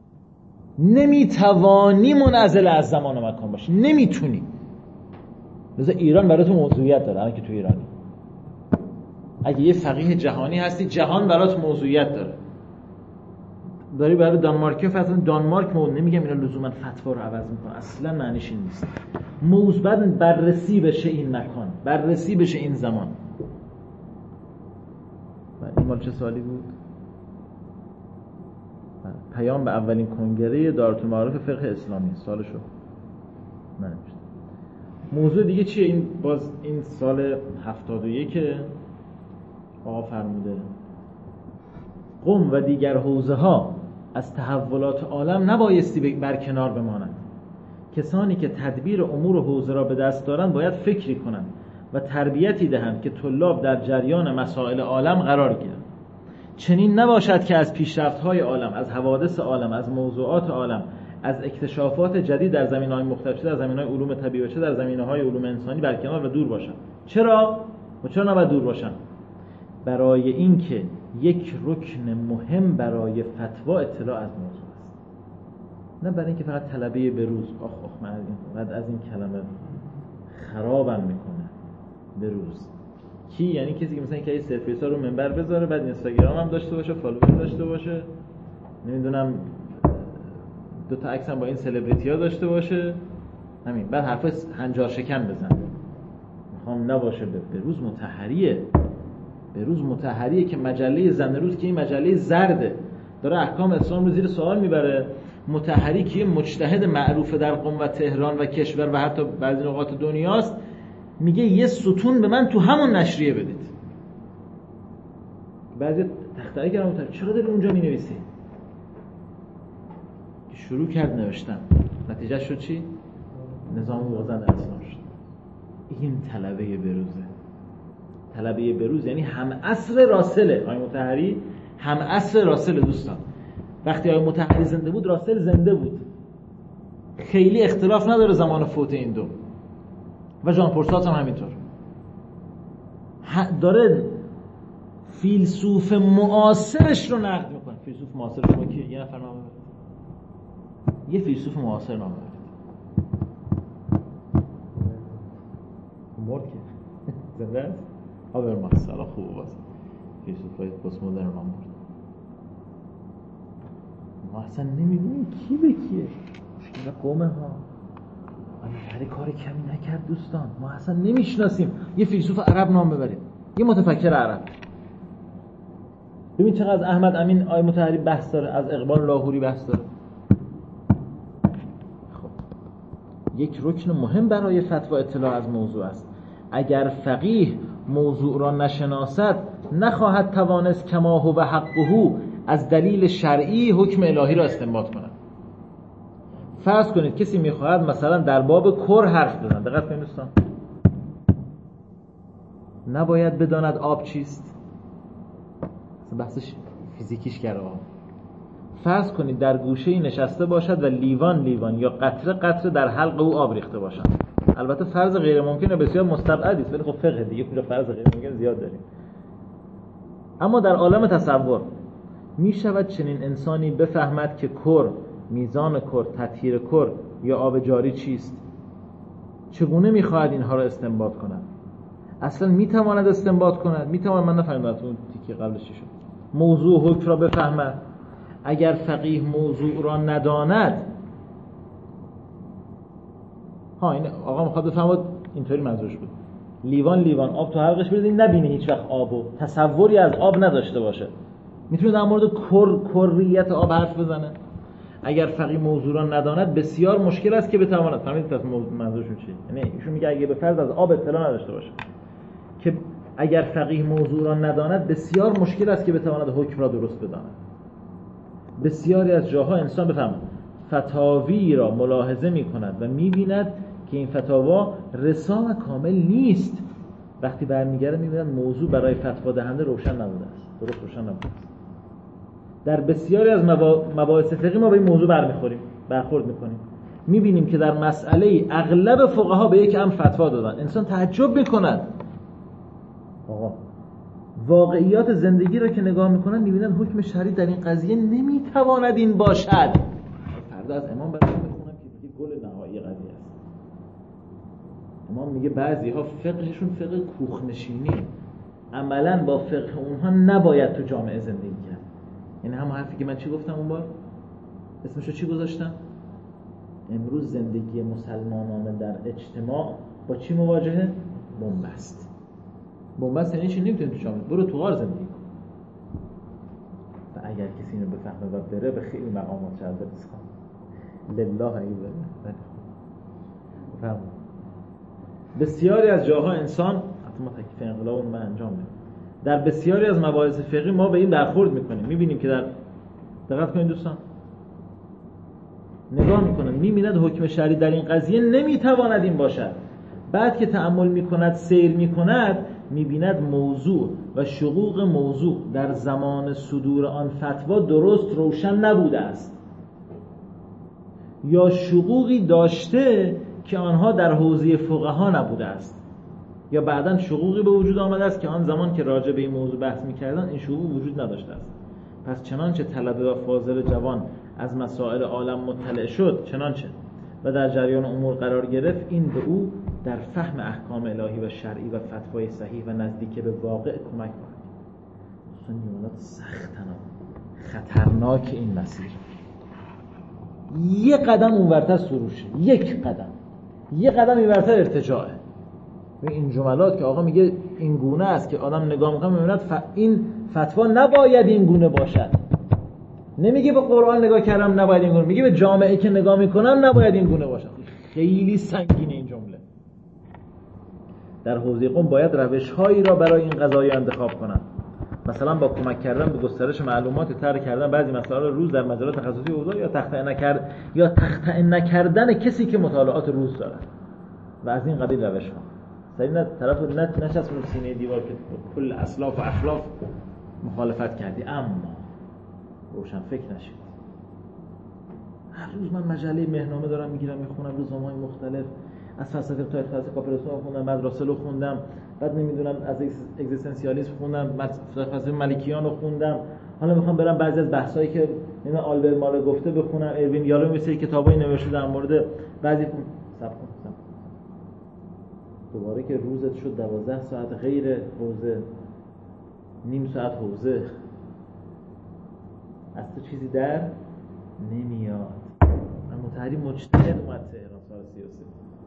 نمیتوانی منعزل از زمان و مکان باشی، نمیتونی. مثلا ایران برای تو موضوعیت داره، الان که تو ایرانی اگه یه فقیه جهانی هستی جهان برات موضوعیت داره. داری برای دانمارکی فتوا دانمارک موضوع، نمیگم اینا لزوما فتوا رو عوض میکنه، اصلا معنیش این نیست. موضوع بعد بررسی بشه این مکان، بررسی بشه این زمان. این مال چه سالی بود؟ پیام به اولین کنگره دارالمعارف فقه اسلامی سالشو ننوشت. موضوع دیگه چیه؟ این باز این سال هفتاد و یک آقا فرموده قم و دیگر حوزه ها از تحولات عالم نبایستی برکنار بمانند. کسانی که تدبیر امور حوزه را به دست دارند باید فکری کنند و تربیتی دهند که طلاب در جریان مسائل عالم قرار گیرند. چنین نباشد که از پیشرفت‌های عالم، از حوادث عالم، از موضوعات عالم، از اکتشافات جدید در زمینه‌های مختلف، در زمینه‌های علوم طبیعی و چه در زمینه‌های علوم انسانی برکنار و دور باشند. چرا؟ و چرا نباید دور باشند؟ برای اینکه یک رکن مهم برای فتوا اطلاع از موضوع است، نه برای اینکه فقط طلبه بروز. آخ آخ من بعد از این کلمه خرابم میکنه. بروز کی؟ یعنی کسی که مثلا که سرفیسا رو منبر بذاره، بعد اینستاگرام هم داشته باشه، فالوور داشته باشه، نمیدونم دو تا عکس هم با این سلبریتی ها داشته باشه، همین، بعد حرفای هنجار شکن بزنه. میخوام نباشه. بروز مطهریه، بروز مطهریه که مجله زن روز که این مجله زرده داره احکام اسلام رو زیر سوال میبره. مطهری که مجتهد معروف در قم و تهران و کشور و حتی بعضی نقاط دنیاست، میگه یه ستون به من تو همون نشریه بدید. بعضی تختاری کردن مطهری چرا داری اونجا مینویسی؟ شروع کرد نوشتن، نتیجه شد چی؟ نظام موازن در اسلام شد. این طلبه بروزه. طلبه بروز یعنی هم عصر راسله. آقای مطهری هم عصر راسله دوستان. وقتی آقای مطهری زنده بود راسل زنده بود، خیلی اختلاف نداره زمان فوت این دو. و ژان پل سارتر هم همینطور داره فیلسوف معاصرش رو نقد میکنه. فیلسوف معاصر شما کیه؟ یه نفر نام ببرید. یه فیلسوف معاصر نام ببرید. مرد که زنده است؟ هابرماس. حالا خوبه باز فیلسوفای پست مدرن نام برد. ما اصلا نمیدونیم کی به کیه. مشکل قومه ها. هر کاری کمی نکرد دوستان. ما اصلا نمیشناسیم یه فیلسوف عرب نام ببریم، یه متفکر عرب. ببین چقدر از احمد امین آیه مطهری بحث داره، از اقبال لاهوری بحث داره. خب یک رکن مهم برای فتوا اطلاع از موضوع است. اگر فقیه موضوع را نشناسد نخواهد توانست کما هو حقه از دلیل شرعی حکم الهی را استنباط کند. فرض کنید کسی میخواهد مثلا در باب کر حرف بزنه، دقت کنید دوستان، نباید بداند آب چیست، بحثش فیزیکیش کرده. فرض کنید در گوشه‌ای نشسته باشد و لیوان لیوان یا قطره قطره در حلق او آب ریخته باشد. البته فرض غیر ممکنه بسیار مستبعدی است، ولی خب فقه دیگه اونجا فرض غیر ممکن زیاد داریم. اما در عالم تصور می شود چنین انسانی بفهمد که کر، میزان کر، تطهیر کر یا آب جاری چیست؟ چگونه می خواهد اینها را استنباط کند؟ اصلا می تواند استنباط کند؟ می تواند؟ من نفهمیدم اون تیکه قبلش چی شد. موضوع حکم را بفهمد. اگر فقیه موضوع را نداند، ها این آقا میخواد بفهمد اینطوری منظورش بود، لیوان لیوان آب تو حلقش بریزین نبینه هیچ وقت آبو، تصوری از آب نداشته باشه، میتونه در مورد کر کریت آب حرف بزنه. اگر فقیه موضوع را نداند بسیار مشکل است که بتواند. فهمیدید پس منظورشون چیه؟ یعنی ایشون میگه اگه به فرض از آب اطلاع نداشته باشه که اگر فقیه موضوع را نداند بسیار مشکل است که بتواند حکم را درست بداند. بسیاری از جاها انسان بفهمد فتاوی را ملاحظه میکند و میبیند که این فتاوا رسا و کامل نیست. وقتی برمیگرده میبیند موضوع برای فتوا دهنده روشن نبوده است، درست روشن نبوده است. در بسیاری از مباحث فقهی ما به این موضوع برمیخوریم، برخورد میکنیم، میبینیم که در مسئله اغلب فقها به یک امر فتوا دادن. انسان تعجب میکند، آقا واقعیات زندگی را که نگاه میکنن میبینن حکم شرعی در این قضیه نمیتواند این باشد. فردا از امام برای میخونم که دیگه گل نهایی قضیه است. امام میگه بعضی ها فقهشون فقه کوخنشینی، عملا با فقه اونها نباید تو جامعه زندگی کرد. یعنی همون حرفی که من چی گفتم اون بار، اسمشو چی گذاشتم؟ امروز زندگی مسلمانان در اجتماع با چی مواجهه؟ بنبست. بنبست یعنی چی؟ نمیتونی تو جامعه، برو تو غار زندگی کن. و اگر کسی اینو بفهمه و بره به خیلی مقامات شاید برسه. لله ایوه. بفهم. بسیاری از جاها انسان، حتی ما تکلیف انقلاب اون من انجام میدیم، در بسیاری از مباحث فقهی ما به این برخورد میکنیم، میبینیم که در دقت کنید دوستان، نگاه میکنه میبیند حکم شرعی در این قضیه نمیتواند این باشد. بعد که تأمل میکند، سیر میکند، میبیند موضوع و شقوق موضوع در زمان صدور آن فتوا درست روشن نبوده است، یا شقوقی داشته که آنها در حوزه فقها نبوده است، یا بعداً شقوقی به وجود آمده است که آن زمان که راجع به این موضوع بحث می‌کردن این شقوق وجود نداشته است. پس چنانچه طلبه و فاضل جوان از مسائل عالم مطلع شد، چنانچه و در جریان امور قرار گرفت، این به او در فهم احکام الهی و شرعی و فتوای صحیح و نزدیک به واقع کمک کند. سنیونات سختن، خطرناک این مسیر. یک قدم اونورتر سروشه، یک قدم یک قدم اینورتر ارتجاعه. این جملات که آقا میگه این گونه است که آدم نگاه میکنه میبیند ف... این فتوا نباید این گونه باشد. نمیگه به قرآن نگاه کردم نباید این گونه، میگه به جامعه که نگاه میکنم نباید این گونه باشد. خیلی سنگینه این جمله. در حوزه قوم باید روش‌هایی را برای این قضایا انتخاب کنند. مثلا با کمک کردن به گسترش معلومات، طرح کردن بعضی مسائل روز در مجالات تخصصی اوضاع، یا تخطئه نکرد یا تخطئه نکردن کسی که مطالعات روز داره و از این قبیل روش‌ها. سری نه طرف نت نشست رو سینه دیوار که کل اسلاف و اخلاف مخالفت کردی، اما روشن فکر نشید. هر روز من مجله مهنامه دارم میگیرم میخونم، روزنامه‌های مختلف از فلسفه تا فلسفه کاپرسون خوندم، بعد راسل خوندم، بعد نمیدونم از اگزیستانسیالیسم خوندم، بعد فلسفه ملیکیان رو خوندم. حالا میخوام برم بعضی از بحثایی که اینا آلبرت مال گفته بخونم، اروین یالو مثل کتابای نوشته در مورد بعضی سب کن دوباره که روزت شد دوازده ساعت غیر حوزه، نیم ساعت حوزه، از تو چیزی در نمیاد. من متحری مجتهد اومد تهران سال سی و سه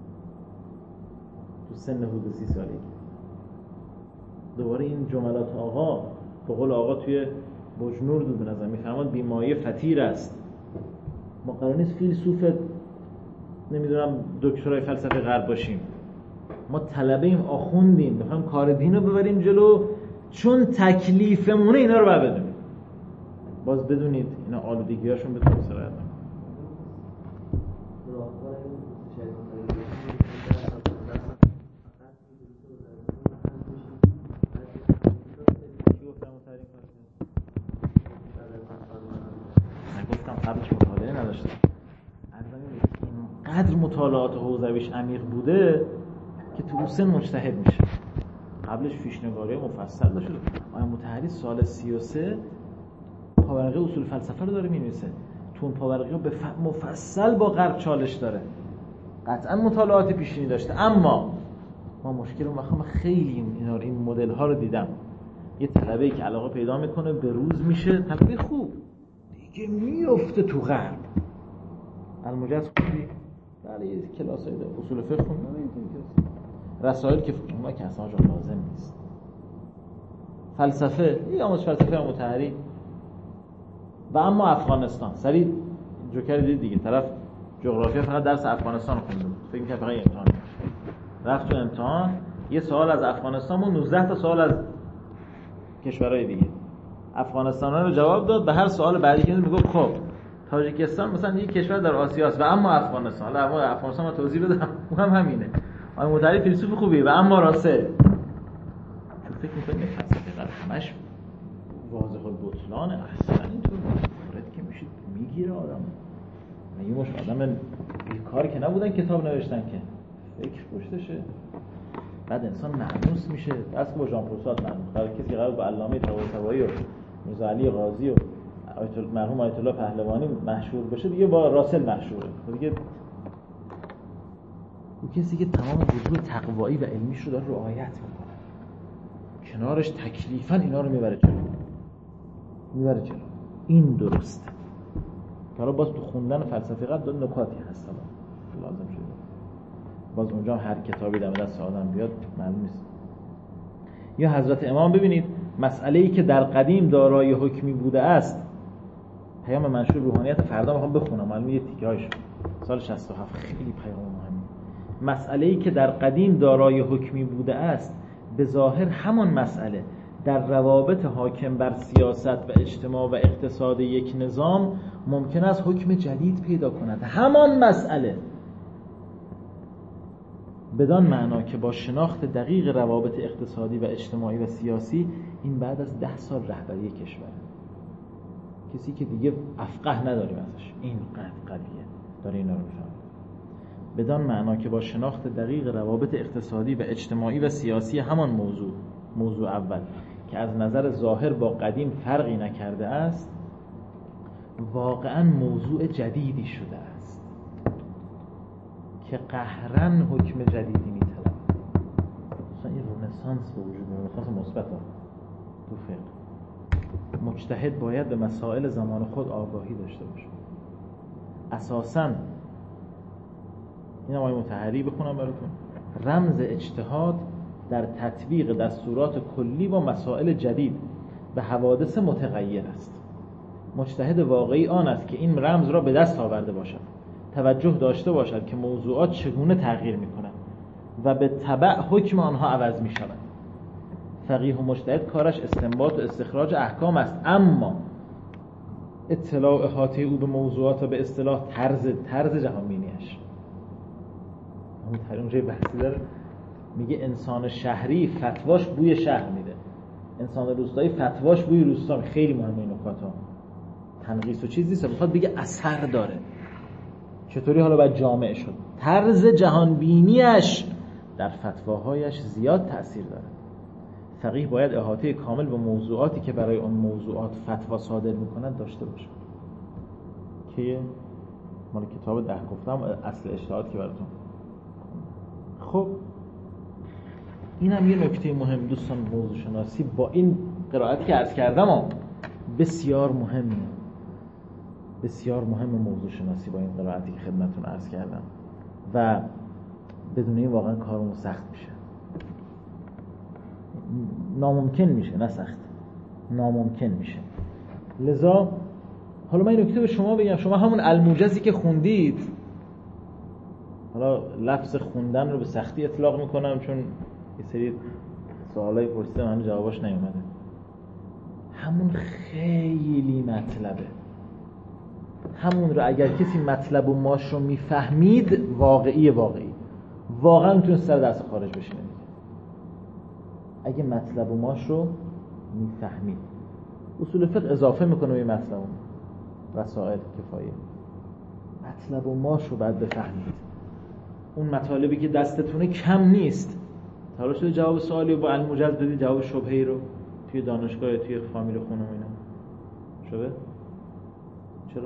تو سن حدود سی سالگی. دوباره این جملات آقا به قول آقا توی بجنور دو به نظر میفرماد بیمایه فطیر است. ما قرار نیست فیلسوف نمیدونم دکترای فلسفه غرب باشیم، ما طلبه ایم، آخوندیم، بخوایم کار دین رو ببریم جلو، چون تکلیفمونه اینا رو باید بدونیم. باز بدونید اینا آلودگی‌هاشون بتونه سرایت کنه. قبلش مطالعه نداشتم. اینقدر مطالعات حوزویش عمیق بوده که تو سن مجتهد میشه. قبلش پیشنگاری مفصل داشته. آقای مطهری سال سی و سه پاورقی اصول فلسفه رو داره مینویسه. تو اون پاورقی به مفصل با غرب چالش داره. قطعا مطالعات پیشینی داشته، اما ما مشکل اون وقت ما خیلی اینا رو این مدل ها رو دیدم. یه طلبه‌ای که علاقه پیدا میکنه به روز میشه طلبه خوب، دیگه میفته تو غرب. المجد خوندی؟ بله یه کلاسایی داره، اصول فقه خوندن، رسائل که اونها که اصلا جا لازم نیست. فلسفه، یه آموزش فلسفه مطهری. و اما افغانستان، سری جوکر دید دیگه، طرف جغرافیا فقط درس افغانستان رو خونده بود، فکر می‌کنه فقط امتحان رفت تو امتحان یه سوال از افغانستان و نوزده تا سوال از کشورهای دیگه. افغانستان رو جواب داد، به هر سوال بعدی که میگه خب تاجیکستان مثلا یک کشور در آسیا است و اما افغانستان، حالا اما افغانستان رو توضیح بدم، اون هم همینه. آقای مطهری فیلسوف خوبیه و اما راسل تو فکر می‌کنه فلسفه غرب همش واضح البطلان، اصلا اینطور وارد که میشید میگیره آدم. یه مش آدم بیکار که نبودن کتاب نوشتن که فکر پشتشه. بعد انسان مأنوس میشه. بس با ژان پل سارتر مأنوس، کسی قرار با علامه طباطبایی و میرزا علی قاضی و آیت الله مرحوم آیت الله پهلوانی مشهور بشه، دیگه با راسل مشهوره دیگه. اون کسی که تمام وجوه تقوایی و علمیش رو داره رعایت میکنه، کنارش تکلیفاً اینا رو میبره جلو میبره جلو. این درسته. حالا باز تو خوندن فلسفه قد دو نکاتی هست لازم شده. باز اونجا هر کتابی در دست آدم بیاد معلوم نیست. یا حضرت امام ببینید مسئله‌ای که در قدیم دارای حکمی بوده است، پیام منشور روحانیت، فردا میخوام بخونم معلومه یه تیکه‌هاش سال شصت و هفت، خیلی پیام مهمه. مسئله‌ای که در قدیم دارای حکمی بوده است، به ظاهر همان مسئله در روابط حاکم بر سیاست و اجتماع و اقتصاد یک نظام ممکن است حکم جدید پیدا کند. همان مسئله بدان معنا که با شناخت دقیق روابط اقتصادی و اجتماعی و سیاسی، این بعد از ده سال رهبری کشور، کسی که دیگه افقه نداریم ازش، این قد قویه داره اینا رو میفهمه. بدان معنا که با شناخت دقیق روابط اقتصادی و اجتماعی و سیاسی همان موضوع موضوع اول که از نظر ظاهر با قدیم فرقی نکرده است، واقعا موضوع جدیدی شده است که قهرن حکم جدیدی می‌طلبد. مثلا این رنسانس به وجود میاد، رنسانس مثبت تو فقه. مجتهد باید به مسائل زمان خود آگاهی داشته باشه. اساساً این آقای مطهری بخونم براتون، رمز اجتهاد در تطبیق دستورات کلی با مسائل جدید به حوادث متغیر است. مجتهد واقعی آن است که این رمز را به دست آورده باشد، توجه داشته باشد که موضوعات چگونه تغییر می‌کنند و به تبع حکم آنها عوض می‌شود. فقیه و مجتهد کارش استنباط و استخراج احکام است، اما اطلاع احاطه او به موضوعات و به اصطلاح طرز طرز جهانبینیش. اون طرز اونجای بحثی داره، میگه انسان شهری فتواش بوی شهر میده، انسان روستایی فتواش بوی روستا میده. خیلی مهمه این نکاتا. تنقیص و چیزی نیست، میخواد بگه اثر داره. چطوری حالا باید جامع شد؟ طرز جهانبینیش در فتواهایش زیاد تأثیر داره. فقیه باید احاطه کامل به موضوعاتی که برای اون موضوعات فتوا صادر میکنند داشته باشه. که مال کتاب ده گفتم اصل اجتهاد که براتون. خب این هم یه نکته مهم دوستان، موضوع شناسی با این قرائتی که عرض کردم بسیار مهمه، بسیار مهم موضوع شناسی با این قرائتی که خدمتتون عرض کردم. و بدون این واقعا کارمون سخت میشه، ناممکن میشه، نه سخت، ناممکن میشه. لذا حالا من این نکته به شما بگم، شما همون الموجزی که خوندید، حالا لفظ خوندن رو به سختی اطلاق میکنم چون یه سری سوالای پرسیدم هنوز جواباش نیومده، همون خیلی مطلبه، همون رو اگر کسی مطلب و ماش رو میفهمید واقعی واقعی واقعا میتونه سر دست خارج بشینه. اگه مطلب و ماش رو میفهمید، اصول فقه اضافه میکنه به مطلب و وسائل کفایه، مطلب و ماش رو باید بفهمید. اون مطالبی که دستتونه کم نیست، حالا شده جواب سوالی با الموجز بدید، جواب شبهه‌ای رو توی دانشگاه توی فامیل خونم اینا شده. چرا؟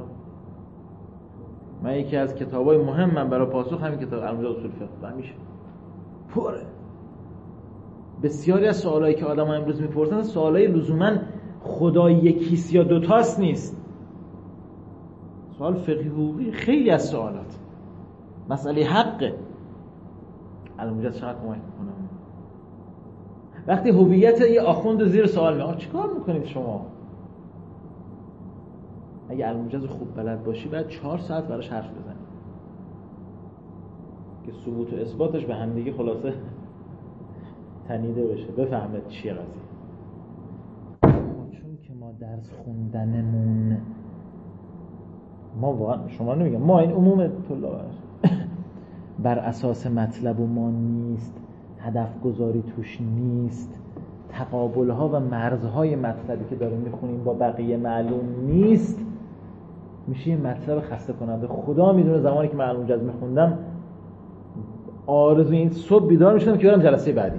من یکی از کتابای مهم من برای پاسخ همین کتاب الموجز اصول فقه همیشه پره. بسیاری از سوالایی که آدم‌ها امروز میپرسن سوالای لزوماً خدا یکیست یا دوتاست نیست، سوال فقهی حقوقی، خیلی از سوالات مسئله حقه. الموجز چقدر کمک میکنه. وقتی هویت یه آخوند زیر سوال میاد چیکار میکنید شما؟ اگه الموجز خوب بلد باشی بعد چهار ساعت براش حرف بزنی که ثبوت و اثباتش به هم دیگه خلاصه تنیده بشه، بفهمه چیه قضیه. چون که ما درس خوندنمون، ما واقعا شما نمیگم، ما این عموم طلاب بر اساس مطلب و ما نیست، هدف گذاری توش نیست، تقابل ها و مرزهای مطلبی که داریم میخونیم با بقیه معلوم نیست، میشه یه مطلب خسته کننده. خدا میدونه زمانی که من الموجز میخوندم آرزوی این صبح بیدار میشدم که برم جلسه بعدی،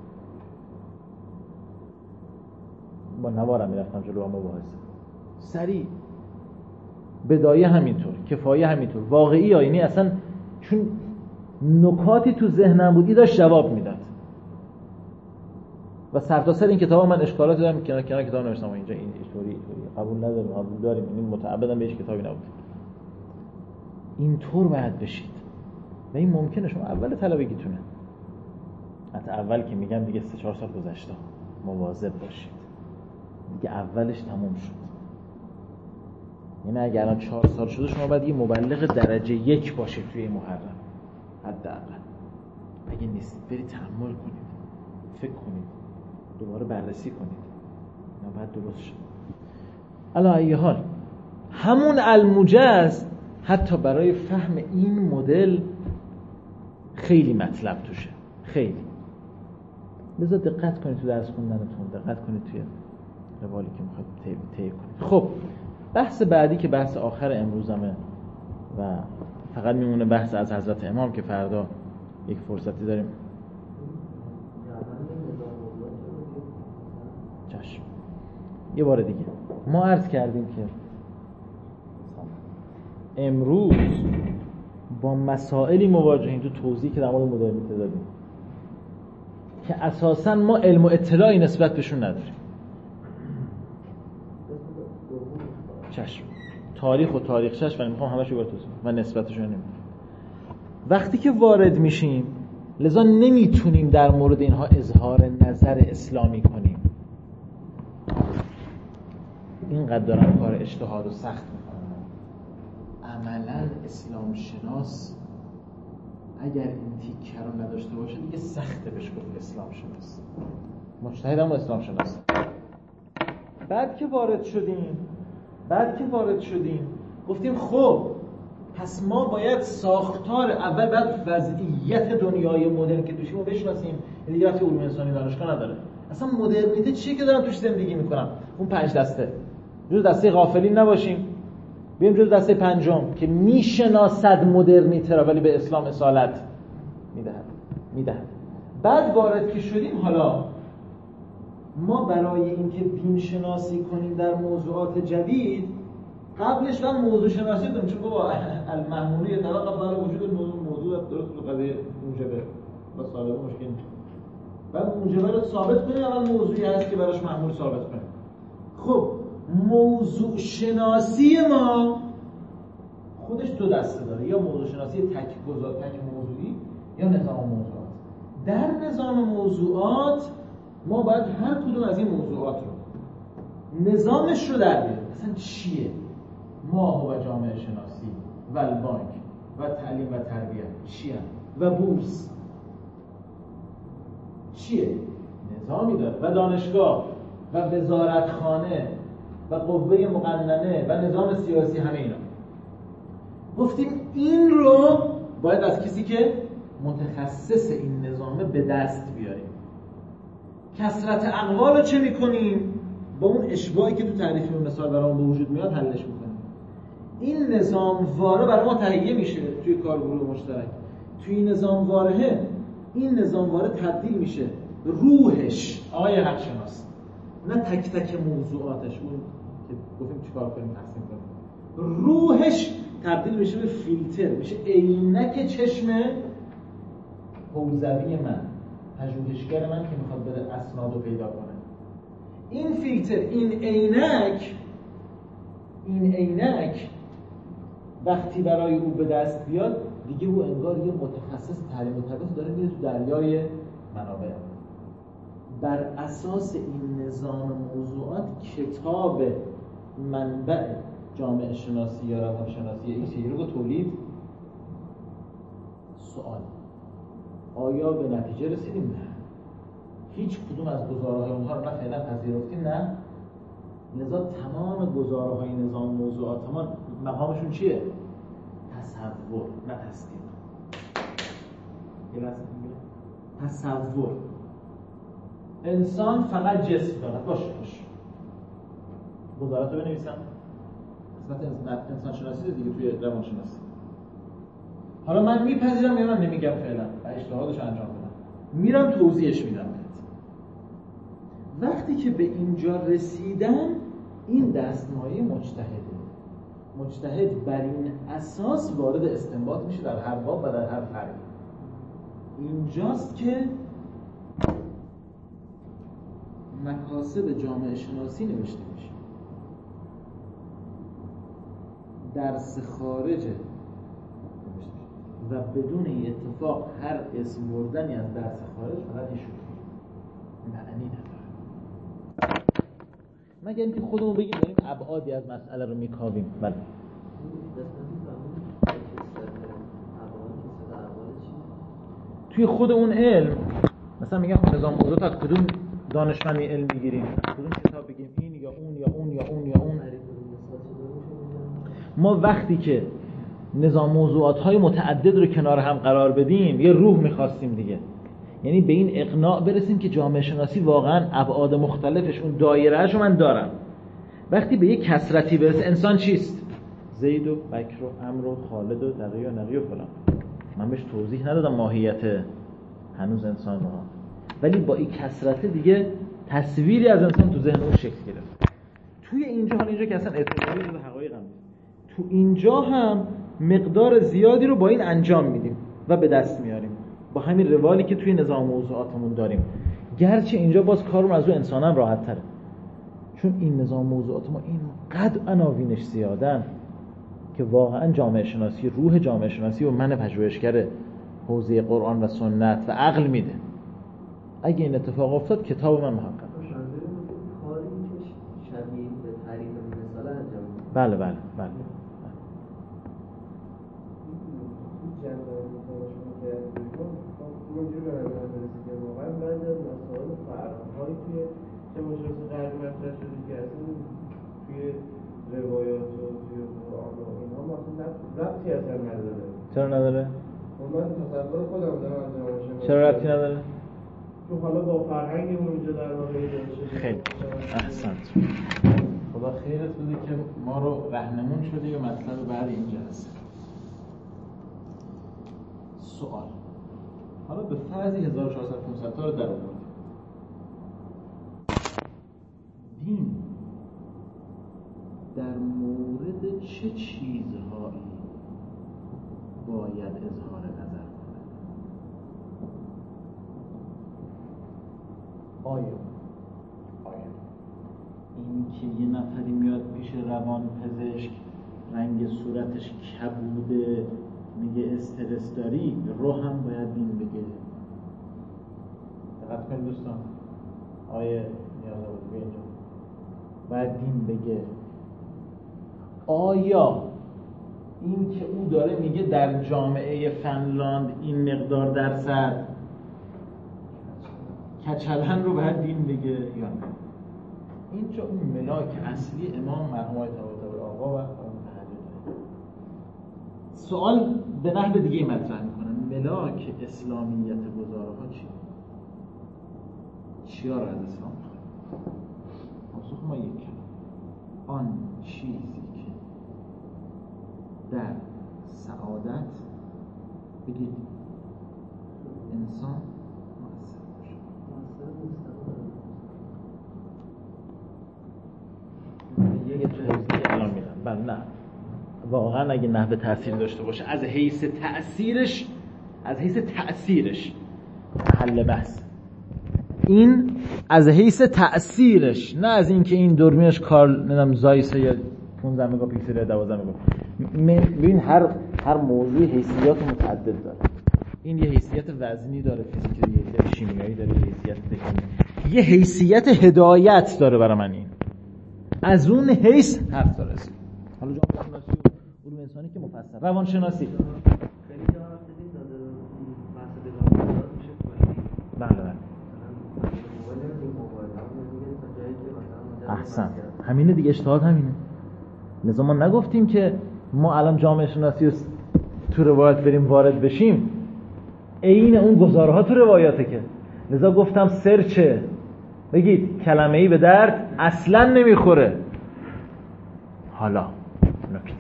با نوارم میرفتم جلو مباحثه سریع، بدایه همینطور، کفایه همینطور، واقعی ها. یعنی اصلا چون نکاتی تو ذهنم بودی داشت جواب میداد و سرتاسر این کتابا من اشکالات دادم، کنار کنار کتاب نوشتم اینجا این اینطوری قبول نداریم، قبول داریم، این متعبدم به هیچ کتابی نبود. اینطور باید بشید و این ممکنه شما اول طلبگیتونه، حتی اول که میگم دیگه سه چهار سال گذشته، مواظب باشید دیگه، اولش تموم شد. یعنی اگر الان چهار سال شده شما باید یه مبلغ درجه یک باشید توی محرم حداقل. اگه نیست برید تأمل کنید، فکر کنید، دوباره بررسی کنید، اینا باید درست شد. علی ای حال همون الموجز حتی برای فهم این مدل خیلی مطلب توشه، خیلی. لذا دقت کنید تو درس خوندنتون، دقت کنید توی روالی که میخواید طی کنید. خب بحث بعدی که بحث آخر امروزمه و فقط میمونه بحث از حضرت امام که فردا یک فرصتی داریم. چشم. یه بار دیگه ما عرض کردیم که امروز با مسائلی مواجهیم تو توضیح که در مورد مدرنیته دادیم که اساساً ما علم و اطلاعی نسبت بهشون نداریم. چشم. تاریخ و تاریخچه‌اش ولی میخوام همش رو توضیح و نسبتش رو نمیدونم. وقتی که وارد میشیم لذا نمیتونیم در مورد اینها اظهار نظر اسلامی کنیم. اینقدر دارم کار اجتهاد و سخت میکنم. عملاً اسلام شناس اگر این تیکه رو نداشته باشه دیگه سخته بهش گفت اسلام شناس. مجتهدم و اسلام شناس. بعد که وارد شدیم بعد که وارد شدیم گفتیم خب پس ما باید ساختار اول بعد وضعیت دنیای مدرن که توشیم رو بشناسیم. دیگه رفتی علوم انسانی دانشگاه نداره. اصلا مدرنیته چیه که دارم توش زندگی میکنم؟ اون پنج دسته. جز دسته غافلین نباشیم. بیایم جز دسته پنجم که میشناسد مدرنیته را ولی به اسلام اصالت میدهد. میدهد. بعد وارد که شدیم حالا ما برای اینکه دین شناسی کنیم در موضوعات جدید قبلش هم موضوع شناسی داریم، چون بابا المحموله یتوقف علی وجود موضوع موضوع درست به قضیه موجبه با سالبه مشکل نیست. بعد موجبه رو ثابت کنیم، اول موضوعی هست که براش محمول ثابت کنیم. خب موضوع شناسی ما خودش دو دسته داره، یا موضوع شناسی تک گذار تک موضوعی یا نظام موضوعات. در نظام موضوعات ما باید هر کدوم از این موضوعات رو نظامش رو در بیاریم. مثلا چیه؟ ماه و جامعه شناسی و البانک و تعلیم و تربیت چیه؟ و بورس چیه؟ نظامی داره و دانشگاه و وزارتخانه و قوه مقننه و نظام سیاسی، همه اینا. گفتیم این رو باید از کسی که متخصص این نظامه به دست بیاریم. کثرت اقوال رو چه میکنیم؟ با اون اشباعی که تو تعریف مثال برامون به وجود میاد حلش میکنیم. این نظام واره برای ما تهیه میشه توی کارگروه مشترک. توی این نظام واره این نظام واره تبدیل میشه روحش آقای حق شناس، نه تک تک موضوعاتش، اون که گفتیم چیکار کنیم تقسیم کنیم، روحش تبدیل میشه به فیلتر، میشه عینک چشم حوزوی من، پژوهشگر من که میخواد بره اسناد رو پیدا کنه. این فیلتر، این عینک این عینک وقتی برای او به دست بیاد دیگه او انگار یه متخصص تعلیم و تربیت داره میره تو دریای منابع. بر اساس این نظام موضوعات کتاب منبع جامعه شناسی یا روان شناسی این سری رو تولید. سوال: آیا به نتیجه رسیدیم؟ نه. هیچ کدوم از گزاره‌های اونها رو نه فعلا پذیرفتیم نه. لذا تمام گزاره‌های نظام موضوعات ما مقامشون چیه؟ تصور، نه تصدیق. یه لحظه میگم تصور. انسان فقط جسم دارد. باشه باشه. گزارات رو بنویسم. قسمت انسان شناسی دیگه توی روان شناسی. حالا من میپذیرم یا من نمیگم فعلا و اجتهادش انجام بدم. میرم توضیحش میدم بهت. وقتی که به اینجا رسیدم این دستمایه مجتهده. مجتهد بر این اساس وارد استنباط میشه در هر باب و در هر فرقی. اینجاست که مکاسب جامعه شناسی نوشته میشه. درس خارجه و بدون این اتفاق هر اسم بردنی از درس خارج فقط ایشون معنی نداره، مگر اینکه خودمون بگیم داریم ابعادی از مسئله رو میکاویم. بله. توی خود اون علم مثلا میگم نظام موضوعات از کدوم دانشمندی علم بگیریم، کدوم کتاب بگیریم، این یا اون یا اون یا اون یا اون. ما وقتی که نظام موضوعات های متعدد رو کنار هم قرار بدیم یه روح میخواستیم دیگه، یعنی به این اقناع برسیم که جامعه شناسی واقعا ابعاد مختلفش اون دایره‌اش رو من دارم. وقتی به یک کثرتی برسه انسان چیست؟ زید و بکر و عمرو و خالد و دقیق و نقی و فلان. من بهش توضیح ندادم ماهیت هنوز انسان رو، ولی با این کثرت دیگه تصویری از انسان تو ذهن اون شکل گرفت. توی اینجا حالا اینجا که اصلا اعتباری به حقایق هم تو اینجا هم مقدار زیادی رو با این انجام میدیم و به دست میاریم با همین روالی که توی نظام موضوعاتمون داریم، گرچه اینجا باز کارمون از اون انسان هم راحت تره، چون این نظام موضوعات ما این قد عناوینش زیادن که واقعا جامعه شناسی، روح جامعه شناسی و من پژوهشگر حوزه قرآن و سنت و عقل میده. اگه این اتفاق افتاد کتاب من محقق میشه. کاری که شبیه به تعریف مثال انجام میده. بله بله بله. اونجوری به نظر میرسه که واقعا بعضی از مسائل فرق‌هایی که چه مشخص غرب مطرح شده که اصلا توی روایات و توی قرآن و اینها مثلا ربطی اصلا نداره. چرا نداره؟ من تصور خودم دارم از جامعه. چرا ربطی نداره؟ چون حالا با فرهنگ اونجا در واقع داشته. خیلی احسنت. خدا خیرت بده که ما رو راهنمون شدی و مطلب بعد اینجا هست. سوال حالا به فرض هزار و چهارصد پانصد تا رو در آورد. دین در مورد چه چیزهایی باید اظهار نظر کنه؟ آیا آیا این که یه نفری میاد پیش روان پزشک رنگ صورتش کبوده میگه استرس داری، رو هم باید دین بگه. دقت کنید دوستان، آیه نیازآبادی به اینجا باید دین بگه. آیا این که او داره میگه در جامعه فنلاند این مقدار درصد کچلن رو باید دین بگه یا نه؟ اینجا اون ملاک اصلی امام مرحوم آیت الله آقا و خانم تهجد. سوال به نحو دیگه مطرح میکنن، ملاک اسلامیت گزاره‌ها چیه؟ چیا رو از اسلام میخواد؟ پاسخ ما یک کلمه، آن چیزی که در سعادت بگید انسان مؤثر باشه. یه توضیح الان میدم. بله نه واقعا اگه نحوه تأثیر داشته باشه از حیث تأثیرش از حیث تأثیرش حل بحث. این از حیث تأثیرش، نه از اینکه این دوربینش کارل نمیدونم زایس یا پانزده مگاپیکسل یا دوازده مگاپیکسل. ببین هر هر موضوع حیثیات متعدد داره. این یه حیثیت وزنی داره، فیزیکی، یه حیثیت شیمیایی داره، یه حیثیت تکنیکی، یه حیثیت هدایت داره برای من. این از اون حیث حرف داره. حالا جامعه شناسی و علوم انسانی که مفصل، روان شناسی خیلی جا هست این داده مسئله داده میشه کلی. بله بله احسن، همینه دیگه، اجتهاد همینه. لذا ما نگفتیم که ما الان جامعه شناسی رو تو روایت بریم وارد بشیم، عین اون گزارها تو روایاته که. لذا گفتم سرچه بگید کلمه ای به درد اصلا نمیخوره. حالا نکته،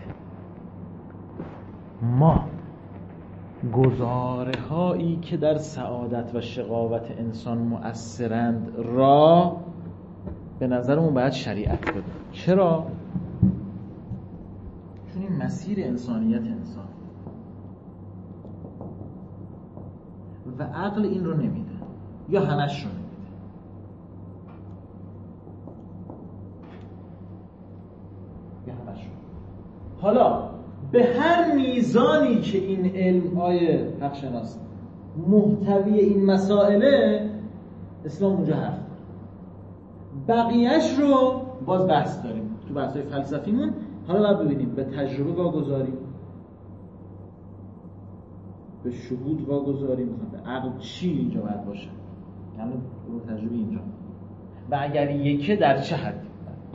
ما گزاره هایی که در سعادت و شقاوت انسان مؤثرند را به نظرمون باید شریعت بده. چرا؟ چون این مسیر انسانیت انسان و عقل این رو نمیده یا همش رو نمیده. یا همش رو. حالا به هر میزانی که این علم آیه حقشناس محتوی این مسائله، اسلام اونجا حرف داره. بقیهش رو باز بحث داریم تو بحث‌های فلسفیمون. حالا باید ببینیم به تجربه واگذاریم، به شهود واگذاریم، به عقل چی اینجا باید باشه، یعنی رو تجربه اینجا، و اگر یکی در چه حد.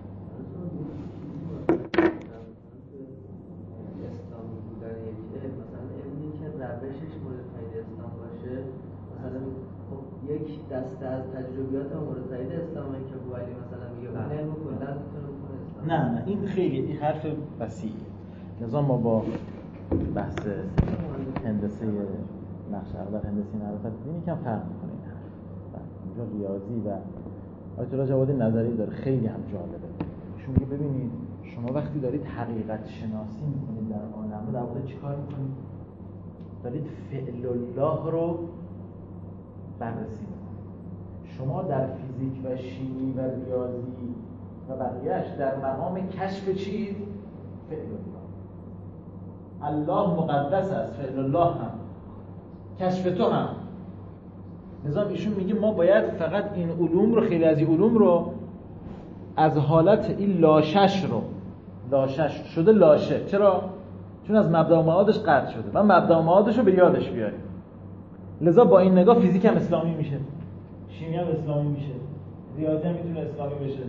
یک دسته از تجربیات مورد تایید اسلامه که بوالی مثلا میگه اون علم کلا میتونه اسلام. نه نه این خیلی این حرف وسیعه. لذا ما با بحث هندسه نقش اول هندسه معرفت دینی یکم فرق میکنه این حرف. اینجا ریاضی و آیت الله جوادی نظری داره، خیلی هم جالبه. چون میگه ببینید شما وقتی دارید حقیقت شناسی میکنید در عالم، در واقع چیکار میکنید؟ دارید فعل الله رو بررسی میکنید. شما در فیزیک و شیمی و ریاضی و بقیه‌اش در مقام کشف چیز فعل الله. الله مقدس است، فعل الله هم، کشف تو هم. نظام ایشون میگه ما باید فقط این علوم رو، خیلی از این علوم رو از حالت این لاشش رو، لاشش شده لاشه. چرا؟ چون از مبدا و معادش قطع شده و مبدا و معادش رو به یادش بیاریم. لذا با این نگاه فیزیک هم اسلامی میشه، شیمی هم اسلامی میشه، ریاضی هم میتونه اسلامی بشه.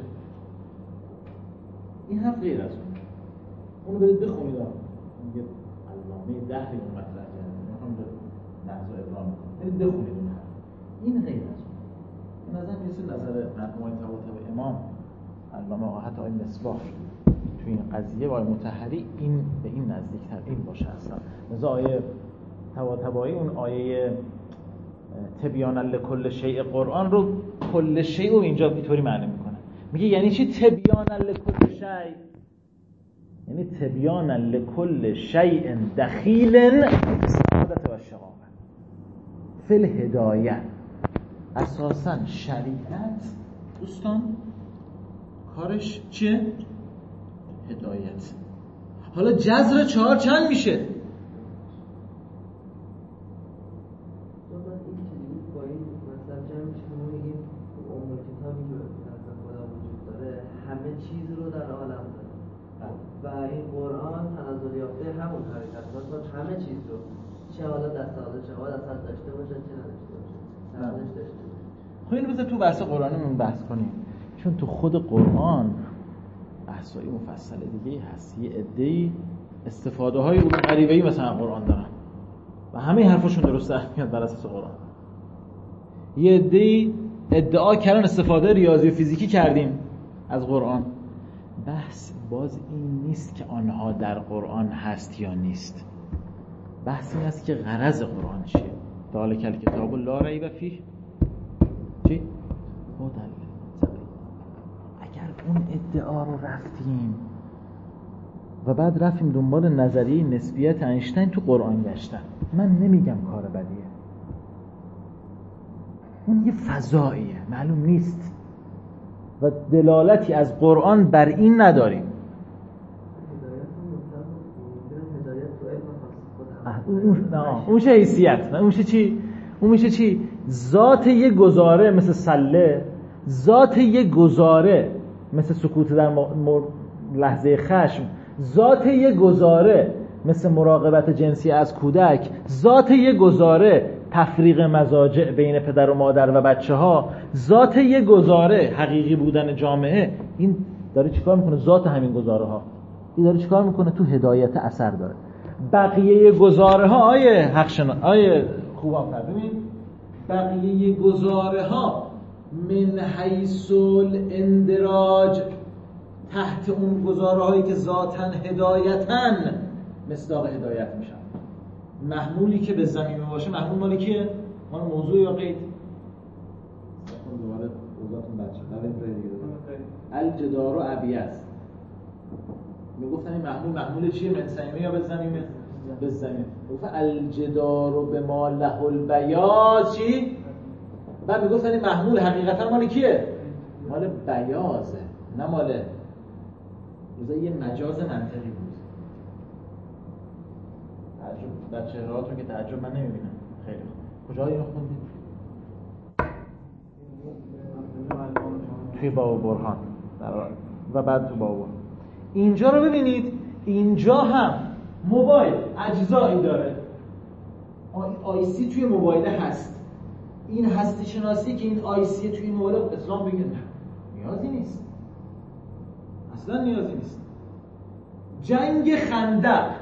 این حرف غیر از اون. اونو برید بخونید. میگه علامه دهری اون مطرح کرده، میخوام به نحو ابراهیم برید بخونید اون حرف. این غیر از اون. این نظر میرسه نظر مرحوم طباطبایی امام علامه آقا حتی آقای مصباح تو این قضیه و آقای مطهری این به این نزدیکتر این باشه اصلا. لذا آیه طباطبایی اون آیه تبیان لکل شیء قرآن رو کل شیء رو اینجا اینطوری معنی میکنه. میگه یعنی چی تبیان لکل شیء؟ یعنی تبیان لکل شیء دخیل سعادت و شقاوت فی الهدایه. اساساً شریعت دوستان کارش چیه؟ هدایت. حالا جذر چهار چند میشه؟ چیز رو در عالم داره و این قرآن تنزل یافته همون حقیقت مثلا همه چیز رو چه حالا دست آده چه حالا دست داشته باشه چه نداشته باشه سرنش داشته باشه. خب اینو بذار تو بحث قرآنمون بحث کنیم، چون تو خود قرآن بحثای مفصل دیگه هست. یه عده‌ای استفاده های علوم غریبه‌ای مثلا قرآن دارن و همه حرفشون درسته میاد بر اساس قرآن. یه عده‌ای ادعا کردن استفاده ریاضی و فیزیکی کردیم از قرآن. بحث باز این نیست که آنها در قرآن هست یا نیست، بحث این است که غرض قرآن چیه. ذالک الکتاب لا ریب فیه چی؟ هدی. اگر اون ادعا رو رفتیم و بعد رفتیم دنبال نظریه نسبیت اینشتین تو قرآن گشتن، من نمیگم کار بدیه، اون یه فضاییه معلوم نیست و دلالتی از قرآن بر این نداریم. اون اون چه حیثیت؟ اون میشه چی؟ اون میشه چی؟ ذات یه گزاره مثل سله، ذات یه گزاره مثل سکوت در م... لحظه خشم، ذات یه گزاره مثل مراقبت جنسی از کودک، ذات یه گزاره تفریق مزاجع بین پدر و مادر و بچه ها، ذات یه گزاره حقیقی بودن جامعه. این داره چیکار میکنه؟ ذات همین گزاره ها این داره چیکار میکنه؟ تو هدایت اثر داره. بقیه گزاره ها آیه حق شنا آیه خوبم فرد ببین، بقیه گزاره ها من حیث الاندراج تحت اون گزاره هایی که ذاتاً هدایتاً مصداق هدایت میشن. محمولی که به زمین باشه محمول مالی کیه؟ مال موضوع یا قید؟ دوباره اوضاعتون بچه قبل دیگه الجدار و ابیض میگفتن این محمول محمول چیه؟ من صمیمه یا به زمینه؟ به زمین. گفتن الجدار و به ما له البیاض چی؟ بعد میگفتن این محمول حقیقتا مال کیه؟ مال بیاضه نه مال یه مجاز منطقی بود. تعجب در چهرهاتون که تعجب من نمیبینم. خیلی خوب. کجا اینو خوندید؟ توی باب برهان و بعد تو باب برهان. اینجا رو ببینید، اینجا هم موبایل اجزایی داره. آی سی توی موبایل هست. این هستی شناسی که این آی سی توی موبایل اسلام بگه نه نیازی نیست، اصلا نیازی نیست. جنگ خندق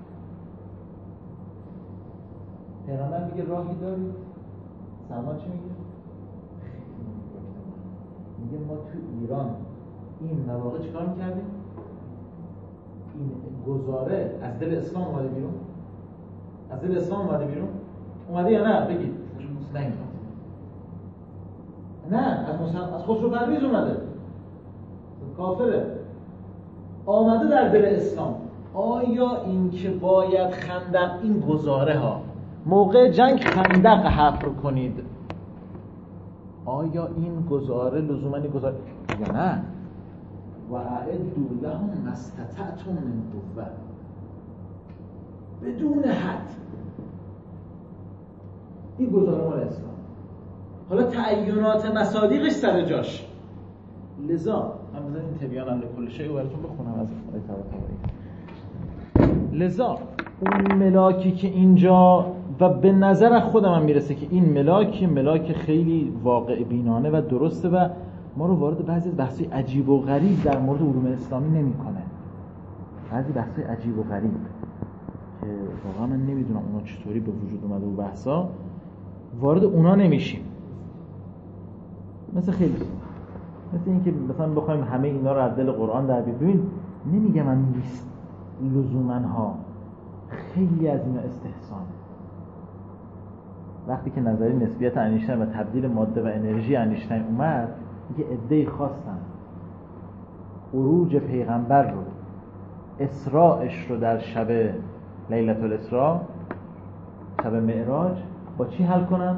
پیغمبر میگه راهی دارید؟ سلمان چی میگه؟ میگه ما تو ایران این مواقع چیکار میکردیم؟ این گزاره از دل اسلام اومده بیرون؟ از دل اسلام اومده بیرون؟ اومده یا نه؟ بگید نه نه از مسلم از خسرو پرویز اومده، کافره، آمده در دل اسلام. آیا این که باید خندق این گزاره ها موقع جنگ خندق حفر کنید، آیا این گزاره لزوما این گزاره یا نه؟ و اعدوا لهم ما استطعتم من قوة بدون حد. این گزاره مال اسلام. حالا تعینات مصادیقش سر جاش. لذا من بذارید این تبیانم لکل شیء رو براتون بخونم از لذا اون ملاکی که اینجا و به نظر خودم هم میرسه که این ملاک ملاک خیلی واقع بینانه و درسته و ما رو وارد بعضی از بحث‌های عجیب و غریب در مورد علوم اسلامی نمی‌کنه. بعضی بحث‌های عجیب و غریب که واقعا من نمیدونم اونا چطوری به وجود اومده و بحثا وارد اونا نمیشیم. مثل خیلی مثل اینکه مثلا بخوایم همه اینا رو از دل قرآن در بیاریم. ببین نمیگم من نیست لزوماً ها، خیلی از اینا استحسان. وقتی که نظریه نسبیت اینشتین و تبدیل ماده و انرژی اینشتین اومد، یه عده‌ای خواستن عروج پیغمبر رو، اسراءش رو در شب لیلة الاسراء، شب معراج، با چی حل کنن؟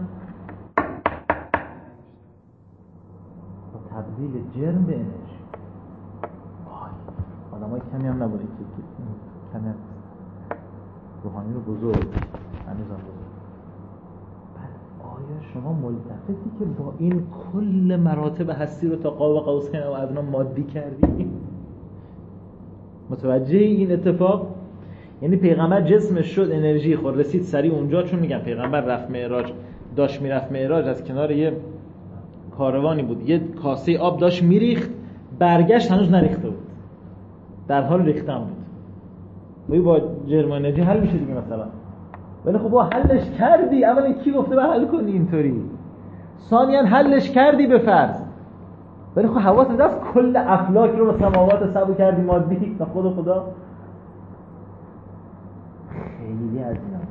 با تبدیل جرم به انرژی. وای آدمای کمی هم نبوده که کمی هم روحانی رو بزرگ هنوزم بزرگ. بعد آیا شما ملتفتی که با این کل مراتب هستی رو تا قاب قوسین و ادنا مادی کردی؟ متوجه این اتفاق؟ یعنی پیغمبر جسمش شد انرژی خود رسید سریع اونجا، چون میگم پیغمبر رفت معراج، داشت میرفت معراج، از کنار یه کاروانی بود، یه کاسه آب داشت میریخت، برگشت هنوز نریخته بود، در حال ریختن بود. ولی با جرم انرژی حل میشه دیگه مثلا. ولی خب با حلش کردی، اولا کی گفته به حل کنی اینطوری؟ ثانیاً حلش کردی به فرض. ولی خب حواست هست کل افلاک رو به سماوات سبو کردی مادی تا خود خدا. خیلی از اینا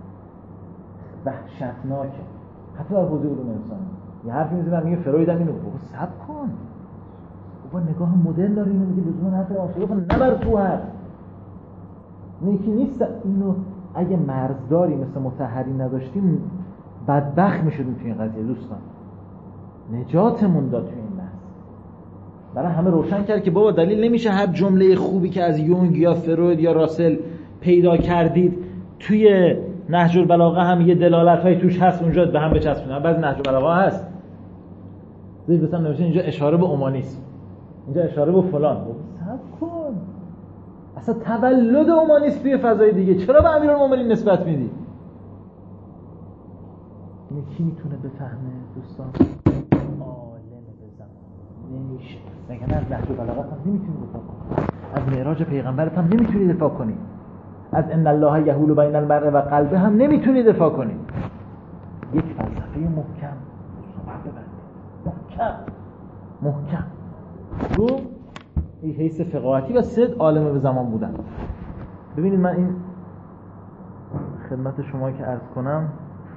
وحشتناکه، حتی در حوزه علوم انسانی. یه حرفی میزنم میگه فروید هم اینو بابا صبر کن، بابا نگاه مدرن داری اینو میگه لزوما حرف عاشقا نبر تو هر نیکی نیست. اینو اگه مرزداری مثل مطهری نداشتیم بدبخت میشدیم تو این قضیه دوستان. نجاتمون داد تو این بحث، برای همه روشن کرد که بابا دلیل نمیشه هر جمله خوبی که از یونگ یا فروید یا راسل پیدا کردید توی نهج البلاغه هم یه دلالت‌های توش هست اونجا به هم بچسبونن. بعضی نهج البلاغه هست زیر مثلا نوشته اینجا اشاره به اومانیسم، اینجا اشاره به فلان. بابا صبر کن، اصلا تولد اومانیسم توی فضای دیگه، چرا به امیرالمومنین نسبت میدی؟ اینه کی میتونه بفهمه دوستان؟ عالم به زمان نمیشه. مگه از نهج البلاغه هم نمیتونی دفاع کنی، از معراج پیغمبرت هم نمیتونی دفاع کنی، از ان الله یحول بین المرء و قلبه هم نمیتونی دفاع کنی. یک فلسفه محکم محکم محکم دو این حیث فقاهتی و سه عالم به زمان بودن. ببینید من این خدمت شما که عرض کنم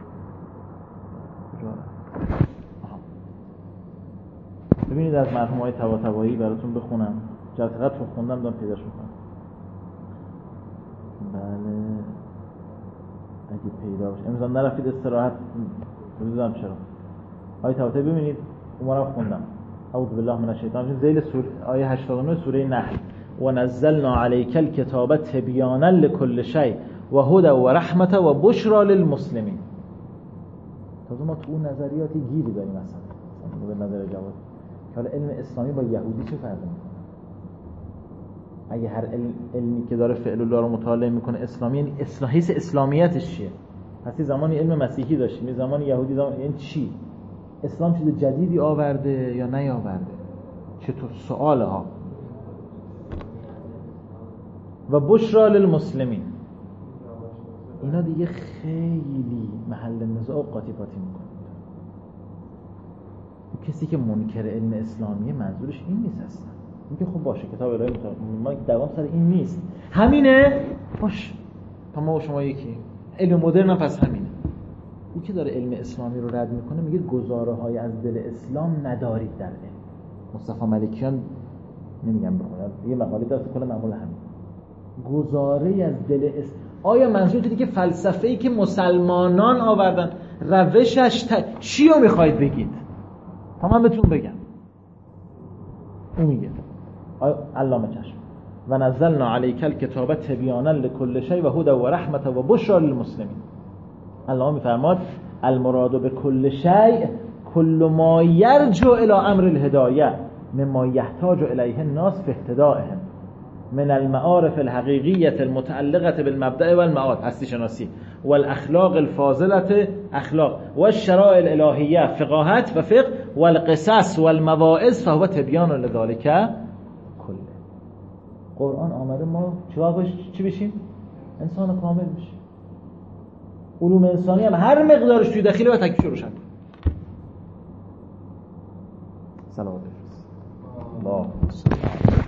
ببینید از مرحومای طباطبایی براتون بخونم، جلسه رو خوندم دارم پیداش میکنم. بله اگه پیدا باشه امروز نرفتید استراحت نمیدونم چرا. آیه طباطبایی ببینید عمرم خوندم اعوذ بالله من الشیطان الرجیم ذیل سوره آیه هشتاد و نه سوره نحل و نزلنا علیک الکتاب تبیانا لكل شیء و هدی و رحمت و بشرا للمسلمین. تازه ما تو اون نظریاتی گیری داریم مثلا به نظر جواد که حالا علم اسلامی با یهودی چه فرقی میکنه؟ اگه هر علم علمی که داره فعل الله رو مطالعه میکنه اسلامی، یعنی اصلاحیس اسلامیتش چیه؟ پس زمانی علم مسیحی داشتیم، یه زمانی یهودی، زمان یعنی چی؟ اسلام چیز جدیدی آورده یا نیاورده؟ چطور؟ سؤال ها. و بشرا للمسلمین، اینا دیگه خیلی محل نزاع و قاطی پاتی میکنه. کسی که منکر علم اسلامیه منظورش این نیست اصلا. میگه خب باشه کتاب الهی مطالعه ما دوام سر این نیست، همینه باش تا ما و شما یکی، علم مدرن پس همینه. این که داره علم اسلامی رو رد میکنه میگه گزاره های از دل اسلام ندارید در علم. مصطفی ملکیان نمیگم بخونید یه مقاله داره کلا معمول همین گزاره از دل اسلام. آیا منظور دیگه فلسفه‌ای که مسلمانان آوردن روشش ت... چی رو میخواید بگید؟ تا من بهتون بگم. اون میگه علامه چشم و نزلنا علیک الکتاب تبیانا لكل شیء و هدی و رحمت و بشرا للمسلمین. الله میفرماد المراد به کل شیء کل ما یرجع الی امر الهدایه مما یحتاج الیه الناس فی اهتدائهم من المعارف الحقیقیه المتعلقه بالمبدأ والمعاد هستی شناسی والاخلاق الفاضله اخلاق والشرائع الالهیه فقاهت و فقه والقصص والمواعظ فهو تبیان لذلك کله. قرآن آمده ما چیکار چی بشیم؟ انسان کامل بشیم. علوم انسانی هم هر مقدارش توی داخله و تکلیفش روشن کنه. سلام علیکم. الله